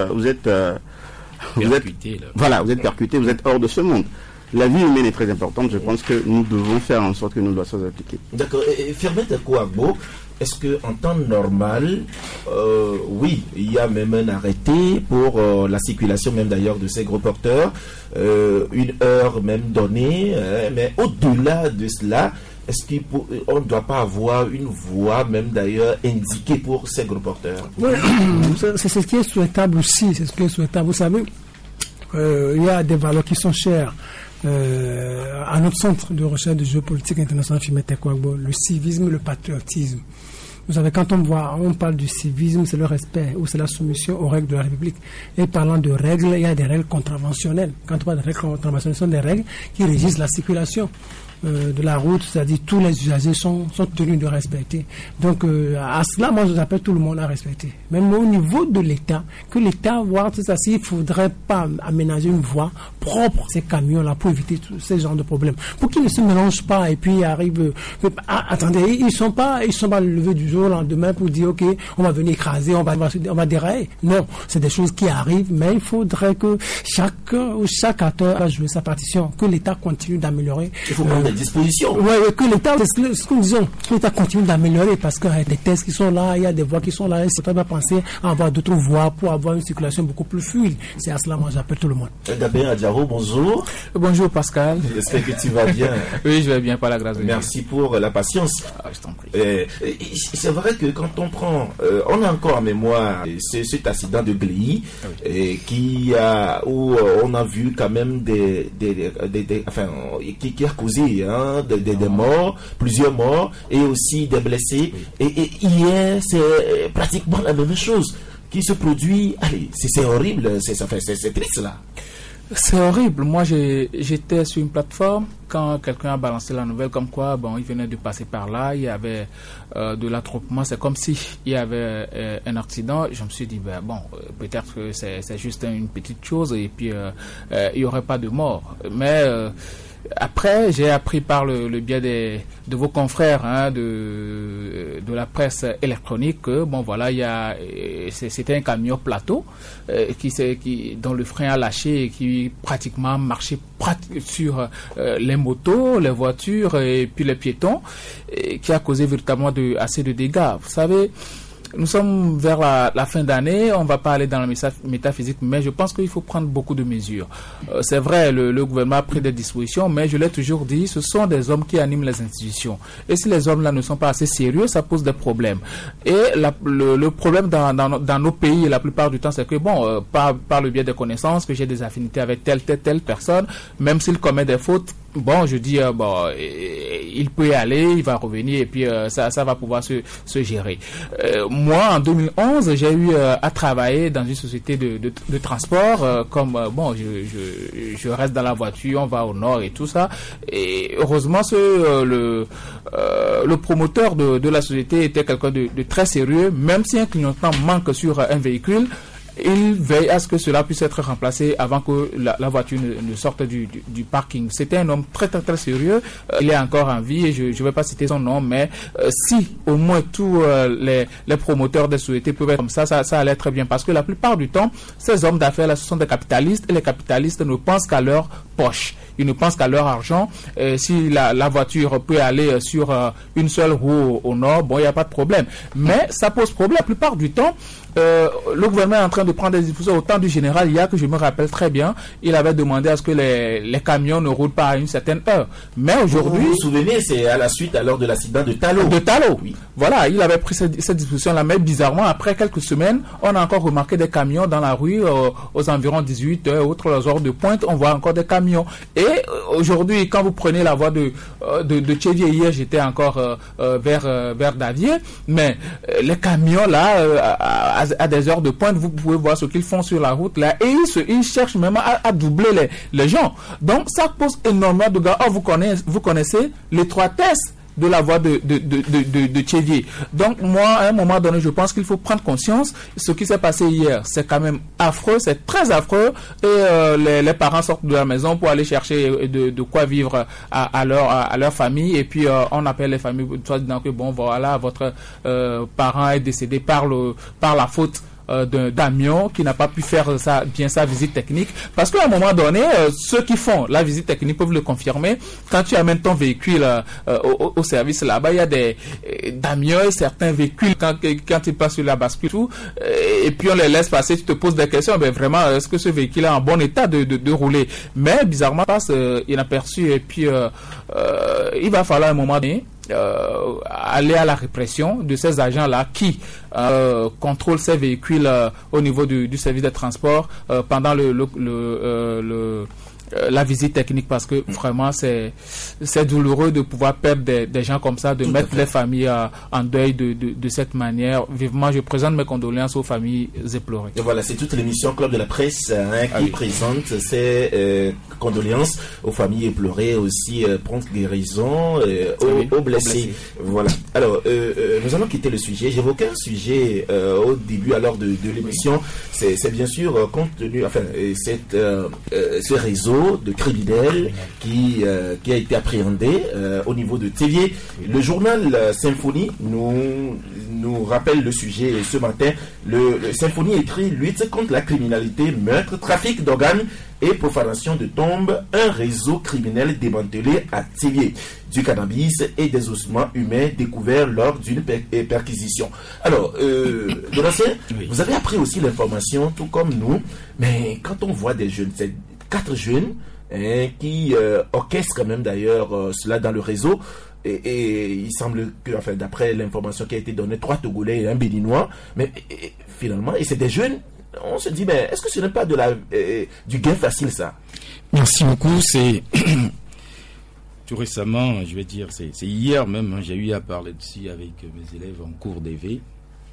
percuté, vous êtes hors de ce monde. La vie humaine est très importante. Je pense que nous devons faire en sorte que nos lois soient appliquées. D'accord. Et Fermette Kouagbo, est-ce qu'en temps normal, oui, il y a même un arrêté pour la circulation même d'ailleurs de ces gros porteurs, une heure même donnée, mais au-delà de cela, est-ce qu'on ne doit pas avoir une voie même d'ailleurs indiquée pour ces gros porteurs? Oui, c'est ce qui est souhaitable aussi. C'est ce qui est souhaitable. Vous savez, il y a des valeurs qui sont chères à notre centre de recherche de géopolitique internationale, Fermette Kouagbo, le civisme, le patriotisme. Vous savez, quand on parle du civisme, c'est le respect ou c'est la soumission aux règles de la République. Et parlant de règles, il y a des règles contraventionnelles. Quand on parle de règles contraventionnelles, ce sont des règles qui régissent la circulation de la route, c'est-à-dire tous les usagers sont tenus de respecter. Donc à cela, moi j'appelle tout le monde à respecter. Même au niveau de l'État, que l'État voit tout ça, s'il ne faudrait pas aménager une voie propre ces camions-là pour éviter tous ces genres de problèmes. Pour qu'ils ne se mélangent pas et puis arrivent... attendez, ils sont pas levés du jour au lendemain pour dire ok, on va venir écraser, on va dérailler. Non, c'est des choses qui arrivent, mais il faudrait que chaque acteur va jouer sa partition, que l'État continue d'améliorer. Il faut prendre des dispositions. Oui, que l'État, c'est ce que nous disons, que l'État continue d'améliorer parce qu'il y a des tests qui sont là, il y a des voies qui sont là, et l'État va penser à avoir d'autres voies pour avoir une circulation beaucoup plus fluide. C'est à cela que moi j'appelle tout le monde. Gabin Adjaro, bonjour. Bonjour Pascal. J'espère que tu vas bien. Oui, je vais bien, par la grâce de Dieu. Merci pour la patience. Je t'en prie. C'est vrai que quand on prend, on a encore en mémoire cet accident de Gléy, où on a vu quand même qui a causé des morts, plusieurs morts et aussi des blessés. Et hier, c'est pratiquement la même chose qui se produit. Allez, c'est horrible, c'est triste là. C'est horrible. Moi, j'étais sur une plateforme quand quelqu'un a balancé la nouvelle comme quoi, il venait de passer par là, il y avait de l'attroupement. C'est comme si il y avait un accident. Je me suis dit, peut-être que c'est juste une petite chose et puis il n'y aurait pas de mort. Mais après, j'ai appris par le biais de vos confrères de la presse électronique que c'était un camion plateau dont le frein a lâché et qui pratiquement marchait sur les motos, les voitures et puis les piétons, et qui a causé véritablement assez de dégâts. Vous savez, nous sommes vers la fin d'année, on ne va pas aller dans la métaphysique, mais je pense qu'il faut prendre beaucoup de mesures. C'est vrai, le gouvernement a pris des dispositions, mais je l'ai toujours dit, ce sont des hommes qui animent les institutions. Et si les hommes-là ne sont pas assez sérieux, ça pose des problèmes. Et le problème dans nos pays, la plupart du temps, c'est que, par le biais des connaissances, que j'ai des affinités avec telle personne, même s'il commet des fautes, bon, je dis, il peut y aller, il va revenir et puis ça va pouvoir se gérer. Moi, en 2011, j'ai eu à travailler dans une société de transport, je reste dans la voiture, on va au nord et tout ça. Et heureusement, le promoteur de la société était quelqu'un de très sérieux, même si un clignotant manque sur un véhicule. Il veille à ce que cela puisse être remplacé avant que la voiture ne sorte du parking. C'était un homme très très très sérieux. Il est encore en vie et je ne vais pas citer son nom, mais si au moins tous les promoteurs des sociétés peuvent être comme ça allait très bien. Parce que la plupart du temps, ces hommes d'affaires là, ce sont des capitalistes et les capitalistes ne pensent qu'à leur poche. Ils ne pensent qu'à leur argent. Si la voiture peut aller sur une seule roue au nord, bon, il n'y a pas de problème. Mais ça pose problème. La plupart du temps, le gouvernement est en train de prendre des dispositions. Au temps du général, il y a que je me rappelle très bien, il avait demandé à ce que les camions ne roulent pas à une certaine heure. Mais aujourd'hui... Vous vous souvenez, c'est à la suite alors de l'accident de Talo. Oui. Voilà, il avait pris cette disposition-là. Mais bizarrement, après quelques semaines, on a encore remarqué des camions dans la rue aux environs 18 heures, autres heures de pointe, on voit encore des camions. Et aujourd'hui, quand vous prenez la voie de Tchédié, hier j'étais encore vers Davier, mais les camions là, à des heures de pointe, vous pouvez voir ce qu'ils font sur la route là, et ils cherchent même à doubler les gens. Donc ça pose énormément de gars. Vous connaissez l'étroitesse de la voie de Tchédié. Donc moi, à un moment donné, je pense qu'il faut prendre conscience. Ce qui s'est passé hier, c'est quand même affreux, c'est très affreux. Et les parents sortent de la maison pour aller chercher de quoi vivre à leur famille. Et puis on appelle les familles, soit disant que bon voilà, votre parent est décédé par la faute d'un camion qui n'a pas pu faire sa visite technique, parce qu'à un moment donné, ceux qui font la visite technique peuvent le confirmer. Quand tu amènes ton véhicule au service là-bas, il y a des camions et certains véhicules quand ils passent sur la bascule tout, et puis on les laisse passer, tu te poses des questions, mais vraiment est-ce que ce véhicule est en bon état de rouler? Mais bizarrement passe inaperçu, et puis il va falloir à un moment donné aller à la répression de ces agents-là qui contrôlent ces véhicules au niveau du service de transport pendant la visite technique, parce que vraiment c'est douloureux de pouvoir perdre des gens comme ça, de mettre les familles en deuil de cette manière. Vivement, je présente mes condoléances aux familles éplorées. Et voilà, c'est toute l'émission Club de la Presse qui présente ses condoléances aux familles éplorées, aussi prompte guérison aux blessés. Voilà. Alors, nous allons quitter le sujet. J'évoquais un sujet au début alors de l'émission. C'est bien sûr compte tenu, ce réseau de criminels qui a été appréhendé au niveau de Tchédié. Le journal Symphonie nous rappelle le sujet ce matin. Le Symphonie écrit: lutte contre la criminalité, meurtre, trafic d'organes et profanation de tombes, un réseau criminel démantelé à Tchédié, du cannabis et des ossements humains découverts lors d'une perquisition. Alors, Donatien, vous avez appris aussi l'information, tout comme nous, mais quand on voit des jeunes, c'est 4 jeunes qui orchestrent quand même d'ailleurs cela dans le réseau, et il semble que, enfin, d'après l'information qui a été donnée, 3 Togolais et 1 Béninois, mais finalement, et c'est des jeunes. On se dit, mais est-ce que ce n'est pas du gain facile, ça? Merci beaucoup. C'est tout récemment, je vais dire, c'est hier même, j'ai eu à parler dessus avec mes élèves en cours d'EV,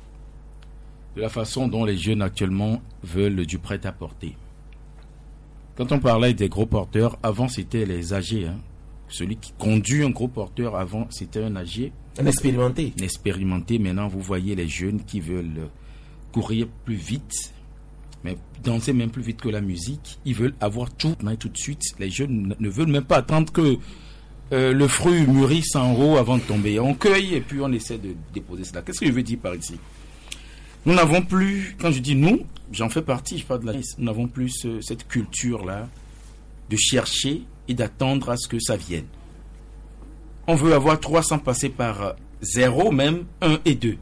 de la façon dont les jeunes actuellement veulent du prêt-à-porter. Quand on parlait des gros porteurs, avant c'était les âgés. Celui qui conduit un gros porteur, avant c'était un âgé. Un expérimenté. Un expérimenté. Maintenant, vous voyez les jeunes qui veulent courir plus vite, mais danser même plus vite que la musique. Ils veulent avoir tout de suite. Les jeunes ne veulent même pas attendre que le fruit mûrisse en haut avant de tomber. On cueille et puis on essaie de déposer cela. Qu'est-ce que je veux dire par ici? Nous n'avons plus, quand je dis nous, j'en fais partie, je parle de la liste, nous n'avons plus cette culture-là de chercher et d'attendre à ce que ça vienne. On veut avoir 3 sans passer par 0, même 1 et 2.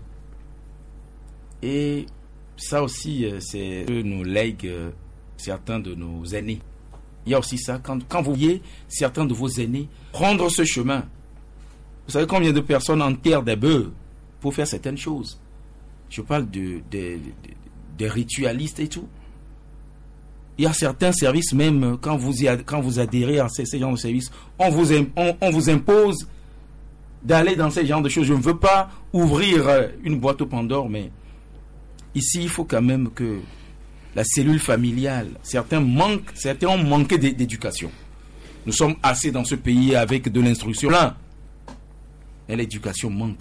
Et ça aussi, c'est nous lèguent certains de nos aînés. Il y a aussi ça, quand vous voyez certains de vos aînés prendre ce chemin, vous savez combien de personnes enterrent des bœufs pour faire certaines choses? Je parle des ritualistes et tout. Il y a certains services, même quand vous adhérez à ces genres de services, on vous impose d'aller dans ces genres de choses. Je ne veux pas ouvrir une boîte au Pandore, mais ici, il faut quand même que la cellule familiale, certains ont manqué d'éducation. Nous sommes assez dans ce pays avec de l'instruction là, et l'éducation manque.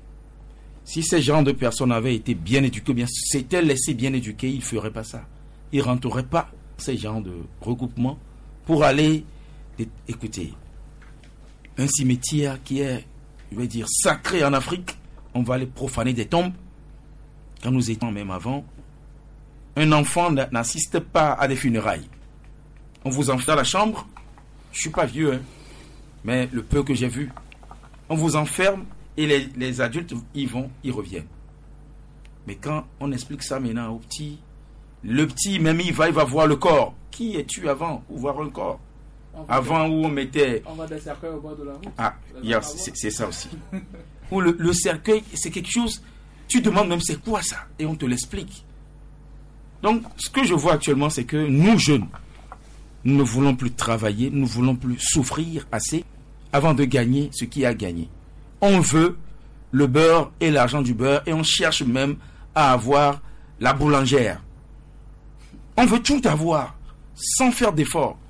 Si ces genres de personnes avaient été bien éduquées, bien s'étaient laissés bien éduqués, ils ne feraient pas ça. Ils ne rentreraient pas ces genres de regroupements pour aller, écoutez, un cimetière qui est, je vais dire, sacré en Afrique, on va aller profaner des tombes. Quand nous étions même avant, un enfant n'assiste pas à des funérailles. On vous enferme dans la chambre, je ne suis pas vieux, hein, mais le peu que j'ai vu, on vous enferme et les adultes, ils reviennent. Mais quand on explique ça maintenant au petit, le petit, même il va voir le corps. Qui es-tu avant pour voir un corps? Avant où on mettait... On va des cercueils au bord de la route. Ah, c'est ça aussi. Où le cercueil, c'est quelque chose... Tu demandes même c'est quoi ça? Et on te l'explique. Donc, ce que je vois actuellement, c'est que nous, jeunes, nous ne voulons plus travailler, nous ne voulons plus souffrir assez avant de gagner ce qui a gagné. On veut le beurre et l'argent du beurre et on cherche même à avoir la boulangère. On veut tout avoir sans faire d'efforts.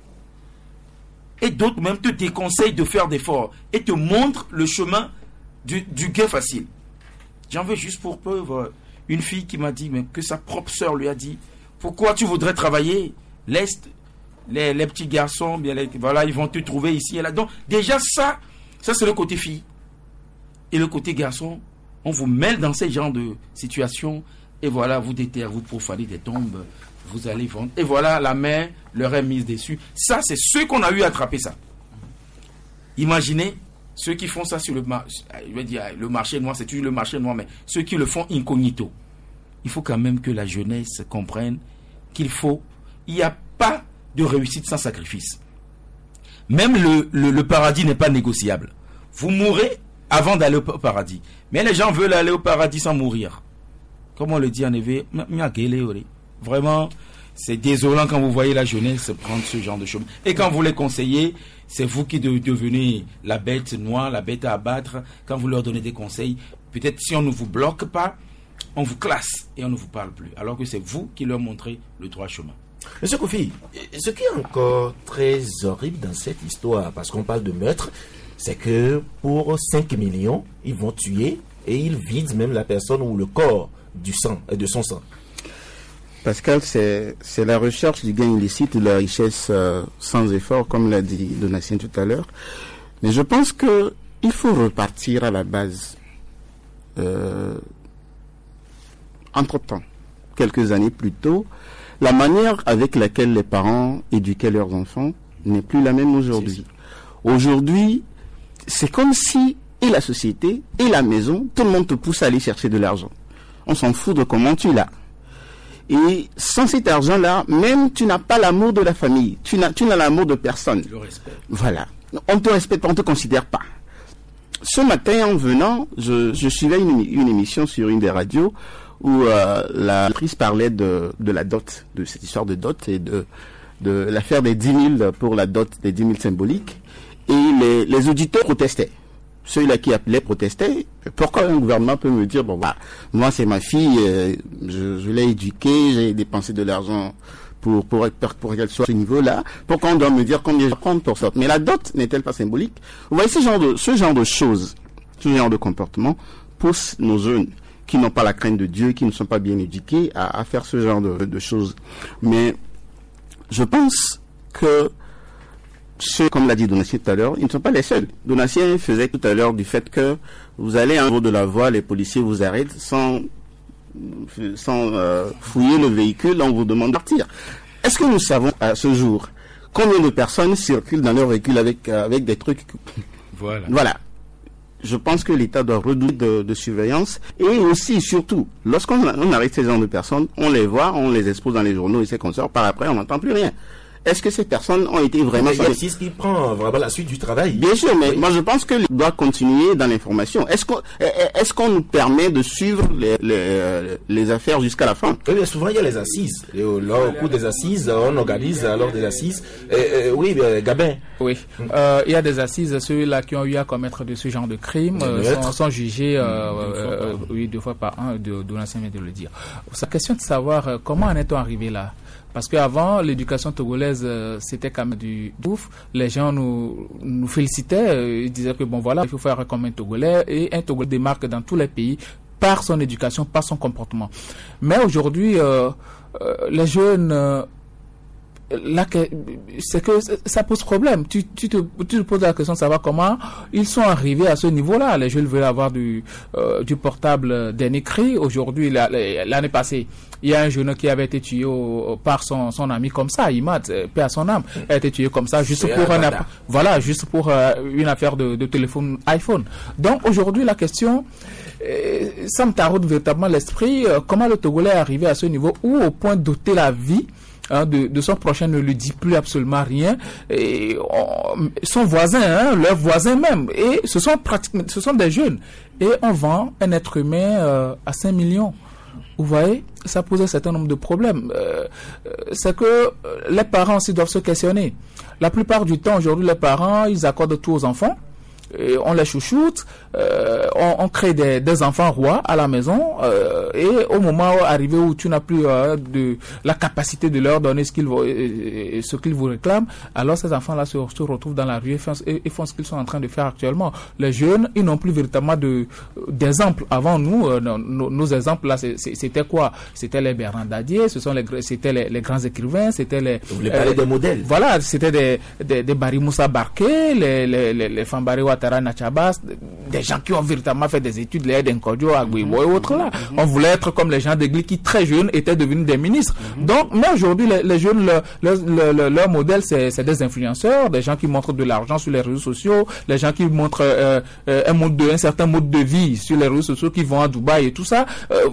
Et d'autres même te déconseillent de faire d'efforts et te montrent le chemin du gain facile. J'en veux juste pour preuve une fille qui m'a dit mais que sa propre sœur lui a dit pourquoi tu voudrais travailler? Laisse les petits garçons, bien voilà, ils vont te trouver ici et là. Donc déjà ça c'est le côté fille. Et le côté garçon, on vous mêle dans ces genres de situations et voilà, vous déterrez, vous profanez des tombes, vous allez vendre. Et voilà, la mère leur est mise dessus. Ça, c'est ceux qu'on a eu à attraper ça. Imaginez ceux qui font ça sur le marché noir, c'est toujours le marché noir, mais ceux qui le font incognito. Il faut quand même que la jeunesse comprenne il n'y a pas de réussite sans sacrifice. Même le paradis n'est pas négociable. Vous mourrez avant d'aller au paradis. Mais les gens veulent aller au paradis sans mourir. Comme on le dit en effet, vraiment, c'est désolant quand vous voyez la jeunesse prendre ce genre de chemin. Et quand vous les conseillez, c'est vous qui devenez la bête noire, la bête à abattre. Quand vous leur donnez des conseils, peut-être si on ne vous bloque pas, on vous classe et on ne vous parle plus. Alors que c'est vous qui leur montrez le droit chemin. Monsieur Kofi, ce qui est encore très horrible dans cette histoire, parce qu'on parle de meurtre, c'est que pour 5 millions, ils vont tuer et ils vident même la personne ou le corps du sang et de son sang. Pascal, c'est la recherche du gain illicite, de la richesse sans effort, comme l'a dit Donatien tout à l'heure. Mais je pense que il faut repartir à la base. Entre-temps, quelques années plus tôt, la manière avec laquelle les parents éduquaient leurs enfants n'est plus la même aujourd'hui. Aujourd'hui, c'est comme si et la société et la maison, tout le monde te pousse à aller chercher de l'argent. On s'en fout de comment tu l'as. Et sans cet argent-là, même tu n'as pas l'amour de la famille. Tu n'as l'amour de personne. Le respect. Voilà. On te respecte pas, on te considère pas. Ce matin, en venant, je suivais une émission sur une des radios où la actrice parlait de la dot, de cette histoire de dot et de l'affaire des 10 000 pour la dot, des 10 000 symboliques. Et les auditeurs protestaient. Ceux-là qui appelaient protestaient. Pourquoi un gouvernement peut me dire, bon, bah, moi c'est ma fille, je l'ai éduquée, j'ai dépensé de l'argent pour qu'elle soit à ce niveau-là. Pourquoi on doit me dire combien je vais prendre pour ça? Mais la dot n'est-elle pas symbolique? Vous voyez, ce genre de choses, ce genre de comportement pousse nos jeunes qui n'ont pas la crainte de Dieu, qui ne sont pas bien éduqués à faire ce genre de choses. Mais je pense que comme l'a dit Donatien tout à l'heure, ils ne sont pas les seuls. Donatien faisait tout à l'heure du fait que vous allez en haut de la voie, les policiers vous arrêtent sans fouiller le véhicule, on vous demande de partir. Est-ce que nous savons à ce jour combien de personnes circulent dans leur véhicule avec des trucs? Voilà. Je pense que l'État doit redoubler de surveillance et aussi, surtout, lorsqu'on arrête ces gens de personnes, on les voit, on les expose dans les journaux et ces consorts, par après on n'entend plus rien. est-ce que ces personnes ont été vraiment... Il y a l'exercice qui prend vraiment la suite du travail. Bien sûr, mais moi je pense que doit continuer dans l'information. Est-ce qu'on nous permet de suivre les affaires jusqu'à la fin? Oui, mais souvent il y a les assises. Au cours des assises, on organise alors des assises. Oui, Gabin. Oui, il y a des assises. Ceux-là qui ont eu à commettre de ce genre de crimes sont jugés 2 fois par an, de l'ancien vient de le dire. C'est question de savoir comment en est-on arrivé là. Parce qu'avant, l'éducation togolaise, c'était quand même du ouf. Les gens nous félicitaient. Ils disaient que bon voilà, il faut faire comme un Togolais. Et un Togolais démarque dans tous les pays par son éducation, par son comportement. Mais aujourd'hui, les jeunes... là, c'est que ça pose problème. Tu te poses la question de savoir comment ils sont arrivés à ce niveau-là. Les jeunes veulent avoir du portable dernier cri. Aujourd'hui, l'année passée, il y a un jeune qui avait été tué par son ami comme ça, Imad, paix à son âme, a été tué comme ça juste pour une affaire de téléphone iPhone. Donc aujourd'hui, la question, ça me taraude véritablement l'esprit. Comment le Togolais est arrivé à ce niveau où au point d'ôter la vie de son prochain ne lui dit plus absolument rien, et son voisin, leur voisin même, et ce sont des jeunes, et on vend un être humain à 5 millions. Vous voyez, ça pose un certain nombre de problèmes. C'est que les parents aussi doivent se questionner. La plupart du temps, aujourd'hui, les parents, ils accordent tout aux enfants. Et on les chouchoute, on crée des enfants rois à la maison, et au moment arrivé où tu n'as plus de la capacité de leur donner ce qu'ils vous réclament, alors ces enfants-là se retrouvent dans la rue et font ce qu'ils sont en train de faire actuellement. Les jeunes, ils n'ont plus véritablement d'exemples. Avant nous, nos exemples là, c'était quoi? C'était les Bernard Dadier, c'était les grands écrivains, c'était les... Vous voulez parler des modèles? Voilà, c'était des Bari Moussa Barké, les Fambari Ouattara Nachabas, des gens qui ont véritablement fait des études, les Nkodjo, Agouibo et autres là. On voulait être comme les gens d'église qui, très jeunes, étaient devenus des ministres. Donc, mais aujourd'hui, les jeunes, leur modèle, c'est des influenceurs, des gens qui montrent de l'argent sur les réseaux sociaux, les gens qui montrent un certain mode de vie sur les réseaux sociaux, qui vont à Dubaï et tout ça.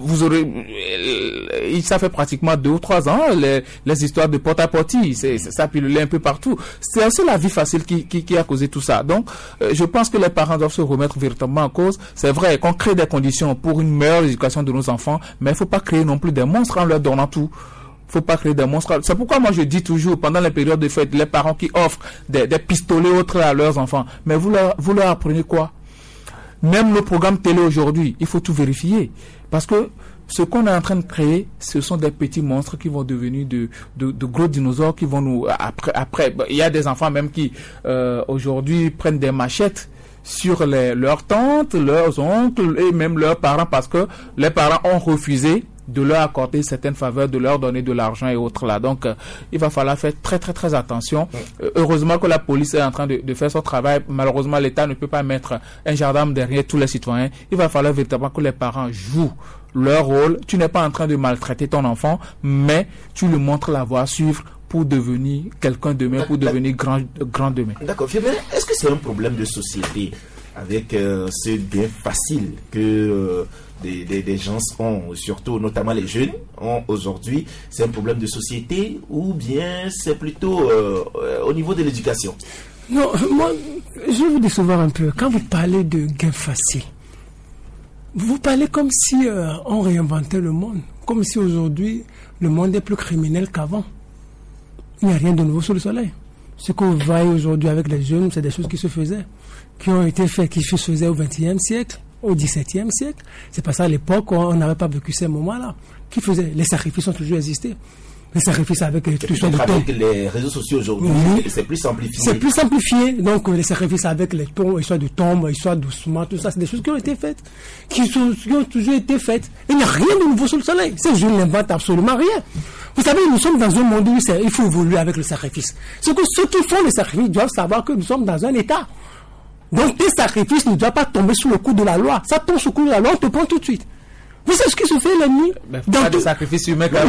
Ça fait pratiquement 2 ou 3 ans, les histoires de porte-à-porte, ça pilule un peu partout. C'est aussi la vie facile qui a causé tout ça. Donc, je pense que les parents doivent se remettre véritablement en cause. C'est vrai qu'on crée des conditions pour une meilleure éducation de nos enfants, mais il ne faut pas créer non plus des monstres en leur donnant tout. Faut pas créer des monstres. C'est pourquoi moi je dis toujours, pendant les périodes de fête, les parents qui offrent des pistolets autres à leurs enfants, mais vous leur apprenez quoi? Même le programme télé aujourd'hui, il faut tout vérifier. Parce que ce qu'on est en train de créer, ce sont des petits monstres qui vont devenir de gros dinosaures qui vont nous... Après, il y a des enfants même qui, aujourd'hui, prennent des machettes sur leurs tantes, leurs oncles et même leurs parents, parce que les parents ont refusé de leur accorder certaines faveurs, de leur donner de l'argent et autres là. Donc, il va falloir faire très très très attention. Heureusement que la police est en train de faire son travail. Malheureusement, l'État ne peut pas mettre un gendarme derrière tous les citoyens. Il va falloir véritablement que les parents jouent leur rôle. Tu n'es pas en train de maltraiter ton enfant, mais tu lui montres la voie à suivre pour devenir quelqu'un demain, pour devenir grand demain. D'accord. Est-ce que c'est un problème de société avec ce gain facile que des gens ont, surtout notamment les jeunes, ont aujourd'hui? C'est un problème de société ou bien c'est plutôt au niveau de l'éducation? Non, moi, je vais vous décevoir un peu. Quand vous parlez de gain facile, vous parlez comme si on réinventait le monde, comme si aujourd'hui le monde est plus criminel qu'avant. Il n'y a rien de nouveau sous le soleil. Ce que vous voyez aujourd'hui avec les jeunes, c'est des choses qui se faisaient, qui ont été faites, qui se faisaient au XXe siècle, au XVIIe siècle. C'est pas ça à l'époque, on n'avait pas vécu ces moments-là. Qui faisaient? Les sacrifices ont toujours existé. Les sacrifices avec les réseaux sociaux aujourd'hui, c'est plus simplifié. C'est plus simplifié. Donc, les sacrifices avec les tombes, histoire de tombes, histoire doucement, tout ça, c'est des choses qui ont été faites, qui ont toujours été faites. Il n'y a rien de nouveau sous le soleil. Ces jeunes n'inventent absolument rien. Vous savez, nous sommes dans un monde où il faut évoluer avec le sacrifice. Ceux qui font les sacrifices doivent savoir que nous sommes dans un état. Donc, tes sacrifices ne doivent pas tomber sous le coup de la loi. Ça tombe sous le coup de la loi, on te prend tout de suite. Vous savez ce qui se fait la nuit? Dans des sacrifices humains. Non,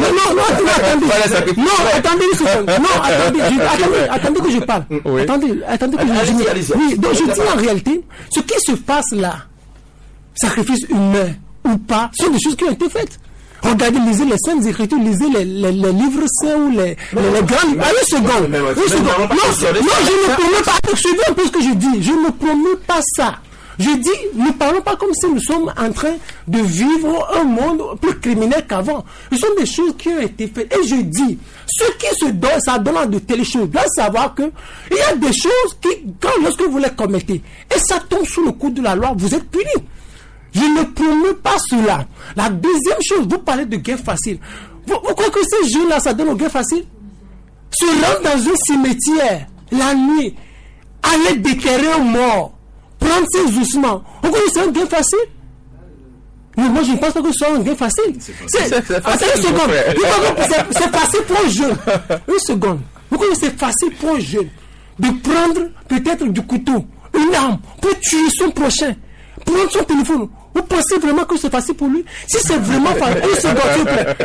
attendez que je parle. Oui. Attendez que je dise. Oui, donc je dis en réalité, ce qui se passe là, sacrifice humain ou pas, sont des choses qui ont été faites. Regardez, lisez les Saintes Écritures, lisez les livres saints ou les grands livres. Une seconde. Non, je ne promets pas. Suivez un peu ce que je dis. Je ne promets pas ça. Je dis, ne parlons pas comme si nous sommes en train de vivre un monde plus criminel qu'avant. Ce sont des choses qui ont été faites. Et je dis, ceux qui se donnent, ça donne de telles choses, doivent savoir que il y a des choses qui, lorsque vous les commettez, et ça tombe sous le coup de la loi, vous êtes punis. Je ne promets pas cela. La deuxième chose, vous parlez de gain facile. Vous croyez que ces jeunes-là, ça donne au gain facile? Se rendre dans un cimetière, la nuit, aller déterrer un mort, prendre ses ossements. Vous croyez que c'est un gain facile? Mais moi, je ne pense pas que ce soit un gain facile. Attends une seconde. C'est facile pour un jeune. Une seconde. Vous croyez que c'est facile pour un jeune de prendre peut-être du couteau, une arme, pour tuer son prochain, prendre son téléphone? Vous pensez vraiment que c'est facile pour lui? Si c'est vraiment facile, une seconde, s'il vous plaît.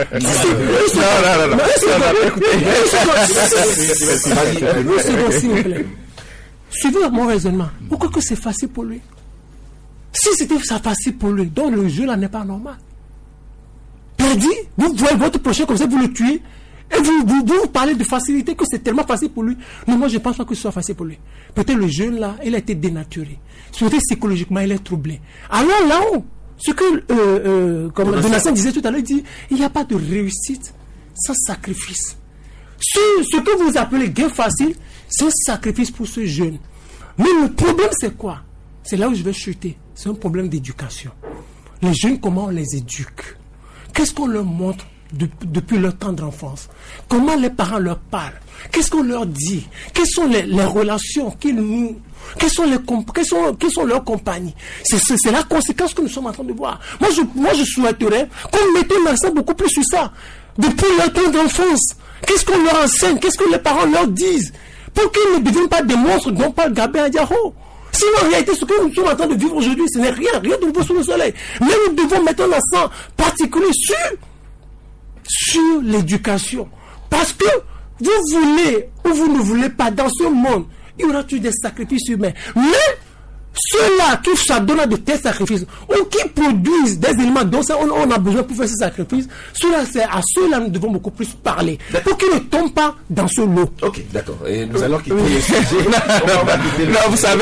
Une seconde, s'il vous plaît. Suivez mon raisonnement. Pourquoi que c'est facile pour lui? Si c'était ça facile pour lui, donc le jeu là n'est pas normal. Perdu, vous voyez votre prochain comme ça, vous le tuez, et vous parlez de facilité, que c'est tellement facile pour lui. Non, moi je pense pas que ce soit facile pour lui. Peut-être le jeune là, il a été dénaturé. Peut-être psychologiquement, il est troublé. Alors là-haut, ce que comme Donatien disait tout à l'heure, il dit, il n'y a pas de réussite sans sacrifice. Ce que vous appelez gain facile, c'est un sacrifice pour ce jeune. Mais le problème c'est quoi? C'est là où je vais chuter. C'est un problème d'éducation. Les jeunes, comment on les éduque? Qu'est-ce qu'on leur montre depuis leur tendre enfance? Comment les parents leur parlent? Qu'est-ce qu'on leur dit? Quelles sont les relations qu'ils nous... Quelles sont leurs compagnies? C'est la conséquence que nous sommes en train de voir. Moi, je souhaiterais qu'on mette l'accent beaucoup plus sur ça. Depuis leur tendre enfance, qu'est-ce qu'on leur enseigne? Qu'est-ce que les parents leur disent? Pour qu'ils ne deviennent pas des monstres dont parle Gabin Adiaro. Sinon, en réalité, ce que nous sommes en train de vivre aujourd'hui, ce n'est rien de nouveau sous le soleil. Mais nous devons mettre un accent particulier sur l'éducation. Parce que vous voulez ou vous ne voulez pas, dans ce monde, il y aura toujours des sacrifices humains. Mais ceux-là qui s'adonnent à de tels sacrifices, ou qui produisent des éléments dont on a besoin pour faire ces sacrifices, c'est à ceux-là nous devons beaucoup plus parler. Pour qu'ils ne tombent pas dans ce lot. Ok, d'accord. Et nous allons quitter le sujet. Non, vous savez,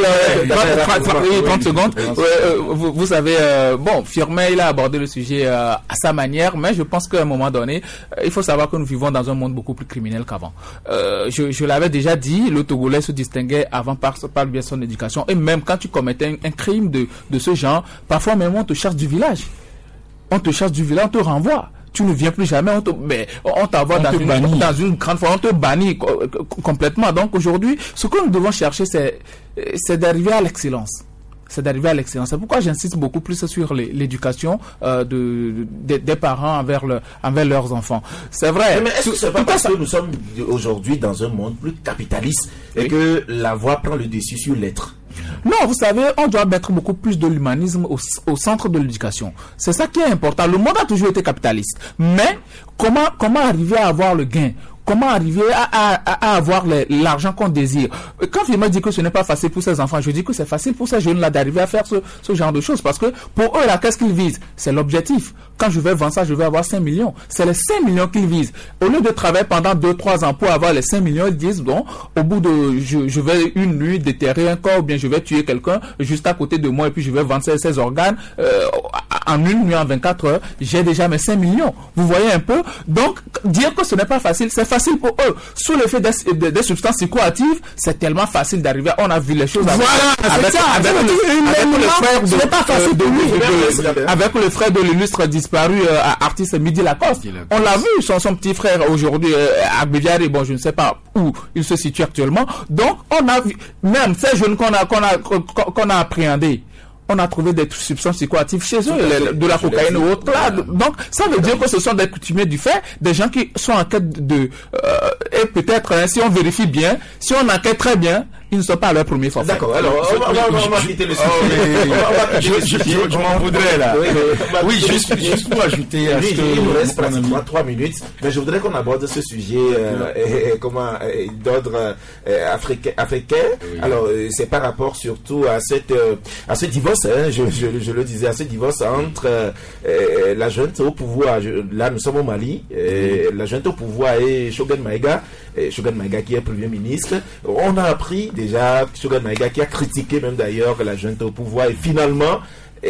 30 secondes. Vous savez, Firmin, il a abordé le sujet à sa manière, mais je pense qu'à un moment donné, il faut savoir que nous vivons dans un monde beaucoup plus criminel qu'avant. Je l'avais déjà dit, le Togolais se distinguait avant par bien son éducation, et même quand tu commettais un crime de ce genre, parfois même on te chasse du village. On te renvoie. Tu ne viens plus jamais, on t'envoie dans une grande forêt, on te bannit complètement. Donc aujourd'hui, ce que nous devons chercher, c'est d'arriver à l'excellence. C'est C'est pourquoi j'insiste beaucoup plus sur l'éducation des parents envers leurs enfants. C'est vrai. Mais est-ce que c'est pas parce que nous sommes aujourd'hui dans un monde plus capitaliste et que la voix prend le dessus sur l'être? Non, vous savez, on doit mettre beaucoup plus de l'humanisme au centre de l'éducation. C'est ça qui est important. Le monde a toujours été capitaliste. Mais comment arriver à avoir le gain? Comment arriver à avoir l'argent qu'on désire? Quand Firmin dit que ce n'est pas facile pour ces enfants, je dis que c'est facile pour ces jeunes-là d'arriver à faire ce genre de choses. Parce que pour eux, là, qu'est-ce qu'ils visent? C'est l'objectif. Quand je vais vendre ça, je vais avoir 5 millions. C'est les 5 millions qu'ils visent. Au lieu de travailler pendant 2-3 ans pour avoir les 5 millions, ils disent, bon, au bout de, je vais une nuit déterrer un corps, ou bien je vais tuer quelqu'un juste à côté de moi et puis je vais vendre ses organes. En une nuit, en 24 heures, j'ai déjà mes 5 millions. Vous voyez un peu? Donc, dire que ce n'est pas facile, c'est facile pour eux. Sous l'effet des substances psychoactives, c'est tellement facile d'arriver. On a vu les choses avec le frère de l'illustre disparu, artiste Midi Lacoste. On l'a vu, son petit frère aujourd'hui à Bédiari, bon, je ne sais pas où il se situe actuellement. Donc, on a vu, même ces jeunes qu'on a appréhendés, on a trouvé des substances psychoactives chez eux, de la cocaïne ou autre. Là, donc, ça veut dire que ce sont des coutumiers du fait, des gens qui sont en quête et peut-être, si on vérifie bien, si on enquête très bien, ils ne sont pas à leur premier forfait. D'accord, alors on va quitter le sujet. Je m'en voudrais là. Oui, juste pour ajouter à ce que... Il nous reste pratiquement 3 minutes, mais je voudrais qu'on aborde ce sujet d'ordre africain. Oui. Alors, c'est par rapport surtout à ce divorce, je le disais, à ce divorce entre la junte au pouvoir. Là, nous sommes au Mali. La junte au pouvoir et Shogun Maïga qui est Premier ministre. On a appris déjà Shogun Maïga qui a critiqué même d'ailleurs la junte au pouvoir et finalement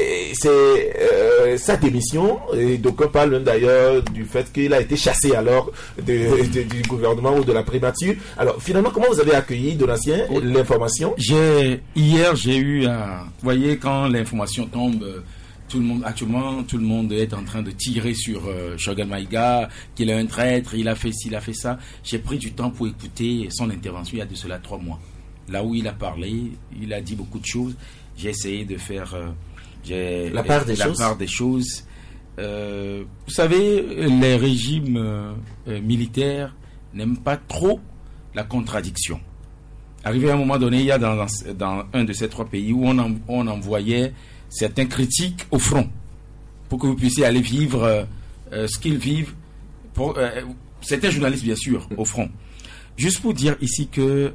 c'est sa démission, et d'aucuns parlent d'ailleurs du fait qu'il a été chassé alors du gouvernement ou de la primature. Alors finalement, comment vous avez accueilli, Donatien, l'information? Hier j'ai eu vous voyez, quand l'information tombe, tout le monde est en train de tirer sur Shogun Maïga, qu'il est un traître, il a fait ci, il a fait ça. J'ai pris du temps pour écouter son intervention il y a de cela 3 mois. Là où il a parlé, il a dit beaucoup de choses. J'ai essayé de faire la part des choses. Vous savez, les régimes militaires n'aiment pas trop la contradiction. Arrivé à un moment donné, il y a dans un de ces 3 pays où on envoyait certains critiques au front pour que vous puissiez aller vivre ce qu'ils vivent. Certains journalistes, bien sûr, au front. Juste pour dire ici que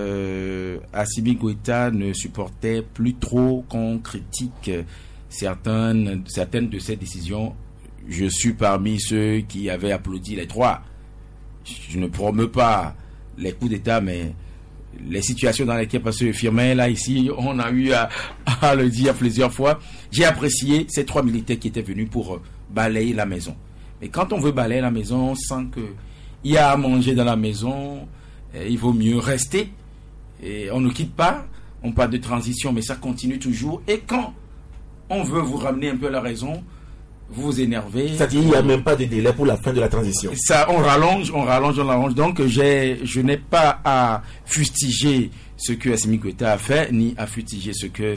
Assimi Goïta ne supportait plus trop qu'on critique certaines de ses décisions. Je suis parmi ceux qui avaient applaudi les 3. Je ne promeux pas les coups d'État, mais les situations dans lesquelles, parce que Firmin là ici, on a eu à le dire plusieurs fois, j'ai apprécié ces 3 militaires qui étaient venus pour balayer la maison. Mais quand on veut balayer la maison, on sent que il y a à manger dans la maison, il vaut mieux rester. Et on ne quitte pas, on parle de transition, mais ça continue toujours. Et quand on veut vous ramener un peu à la raison, vous vous énervez. C'est-à-dire qu'il n'y a même pas de délai pour la fin de la transition. Ça, on rallonge. Donc, je n'ai pas à fustiger ce que Assimi Goïta a fait, ni à fustiger ce que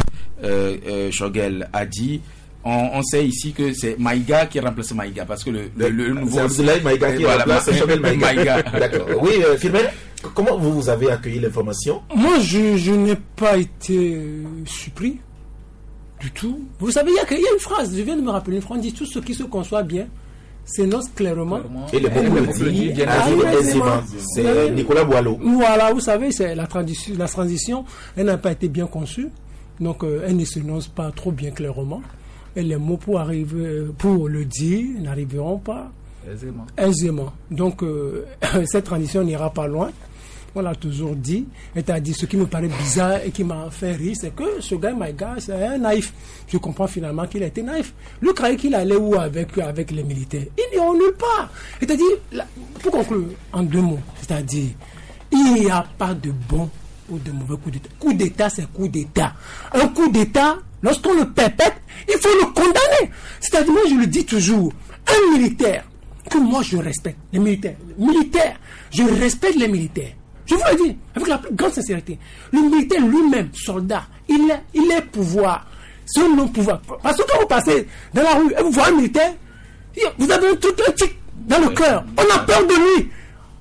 Shogel a dit. On sait ici que c'est Maïga qui remplace Maïga, parce que le nouveau... C'est Abdoulaye Maïga qui remplace Shogel Maïga. D'accord. Oui, Firmin, comment vous avez accueilli l'information? Moi, je n'ai pas été surpris du tout. Vous savez, il y a une phrase, je viens de me rappeler une phrase, on dit tout ce qui se conçoit bien s'énonce clairement. Et le peuple le dit aisément. C'est Nicolas Boileau. Voilà, vous savez, c'est la transition, elle n'a pas été bien conçue, donc elle ne s'énonce pas trop bien clairement. Et les mots pour le dire n'arriveront pas aisément. Donc cette transition n'ira pas loin. On l'a toujours dit, c'est-à-dire ce qui me paraît bizarre et qui m'a fait rire, c'est que ce gars Maïga, c'est un naïf. Je comprends finalement qu'il a été naïf. Lui croyait qu'il allait où avec les militaires? Il n'y a nulle part. C'est-à-dire, pour conclure en 2 mots, c'est-à-dire, il n'y a pas de bon ou de mauvais coup d'État. Coup d'État, c'est coup d'État. Un coup d'État, lorsqu'on le perpètre, il faut le condamner. C'est-à-dire, moi je le dis toujours, un militaire, que moi je respecte, les militaires, je respecte les militaires. Je vous le dis, avec la plus grande sincérité. Le militaire lui-même, soldat, il est pouvoir. C'est un non-pouvoir. Parce que quand vous passez dans la rue et vous voyez un militaire, vous avez un tic dans le cœur. On a peur de lui.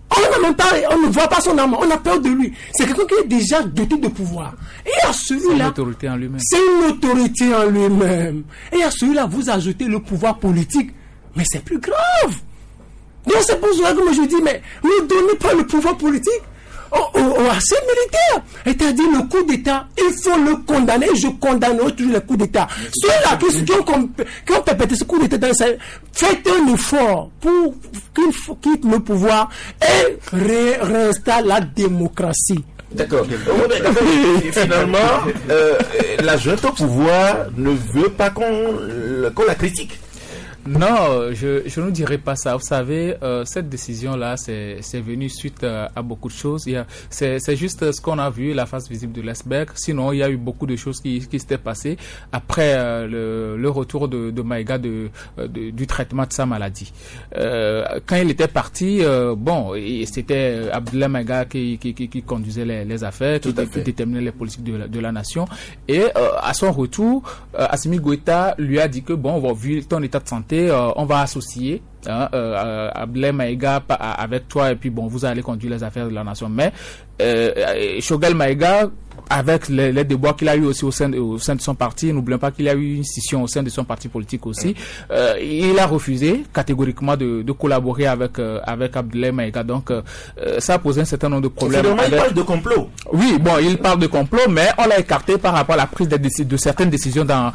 On ne voit pas son âme. On a peur de lui. C'est quelqu'un qui est déjà doté de pouvoir. Et à celui-là, c'est une autorité en lui-même. C'est une autorité en lui-même. Et à celui-là, vous ajoutez le pouvoir politique. Mais c'est plus grave. Donc c'est pour ça que moi je dis, mais ne donnez pas le pouvoir politique à ces militaires. C'est-à-dire le coup d'État, il faut le condamner. Je condamnerai toujours le coup d'État. Ceux-là qui ont perpétré ce coup d'État, faites un effort pour qu'ils quittent le pouvoir et réinstalle la démocratie. D'accord. Finalement, la junte au pouvoir ne veut pas qu'on la critique. Non, je ne dirais pas ça. Vous savez, cette décision-là, c'est venu suite à beaucoup de choses. C'est juste ce qu'on a vu, la face visible de l'iceberg. Sinon, il y a eu beaucoup de choses qui s'étaient passées après le retour de Maïga du traitement de sa maladie. Quand il était parti, c'était Abdoulaye Maïga qui conduisait les affaires, qui déterminait les politiques de la nation. Et à son retour, Assimi Goïta lui a dit que vu ton état de santé, on va associer Abdoulaye Maïga avec toi, et puis bon, vous allez conduire les affaires de la nation. Mais Choguel Maïga, avec les déboires qu'il a eu aussi au sein de son parti, n'oublions pas qu'il y a eu une scission au sein de son parti politique aussi, il a refusé catégoriquement de collaborer avec Abdoulaye Maïga. Donc ça a posé un certain nombre de problèmes. Il parle de complot. Oui, bon, il parle de complot, mais on l'a écarté par rapport à la prise de certaines décisions dans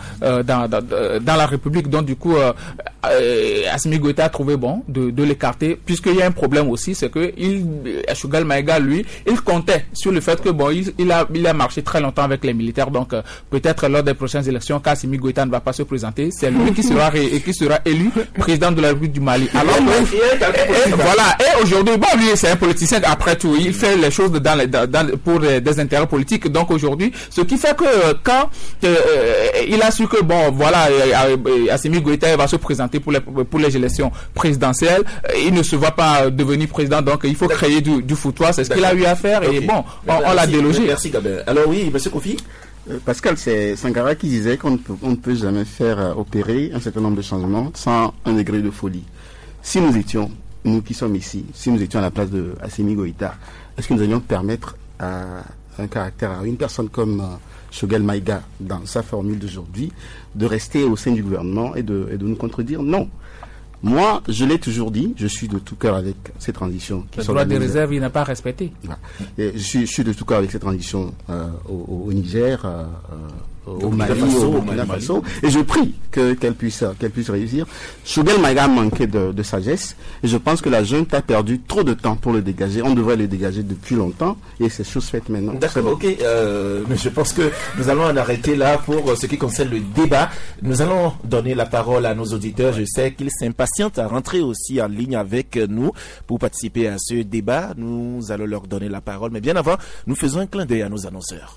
la République. Donc du coup, Assimi Goïta a trouvé bon de l'écarter, puisqu'il y a un problème aussi, c'est que Choguel Maïga, lui, il comptait sur le fait que bon, il a marché très longtemps avec les militaires, donc peut-être lors des prochaines élections, quand Assimi Goïta ne va pas se présenter, c'est lui qui sera élu président de la République du Mali. Alors voilà, et aujourd'hui, bon, lui c'est un politicien, après tout, il fait les choses pour des intérêts politiques. Donc aujourd'hui, ce qui fait que quand il a su que bon, voilà, Assimi Goïta va se présenter pour les élections présidentielles, il ne se voit pas devenir président, donc il faut créer du foutoir, c'est ce qu'il a eu à faire. Okay. Et bon, on l'a délogé. Merci Gabriel. Alors oui, monsieur Kofi. Pascal, c'est Sankara qui disait qu'on ne peut jamais faire opérer un certain nombre de changements sans un degré de folie. Si nous étions, nous qui sommes ici, si nous étions à la place de Assimi Goïta, est-ce que nous allions permettre à une personne comme Choguel Maïga, dans sa formule d'aujourd'hui, de rester au sein du gouvernement et de nous contredire? Non. Moi, je l'ai toujours dit, je suis de tout cœur avec ces transitions. Le droit de réserve, il n'a pas respecté. Voilà. Et je suis de tout cœur avec ces transitions au Niger, au Mali, au Burkina Faso, et je prie qu'elle puisse réussir. Choguel Maïga a manqué de sagesse, et je pense que la junte a perdu trop de temps pour le dégager. On devrait le dégager depuis longtemps, et c'est chose faite maintenant. D'accord, ok. Mais je pense que nous allons en arrêter là pour ce qui concerne le débat. Nous allons donner la parole à nos auditeurs. Je sais qu'ils s'impatientent à rentrer aussi en ligne avec nous pour participer à ce débat. Nous allons leur donner la parole, mais bien avant, nous faisons un clin d'œil à nos annonceurs.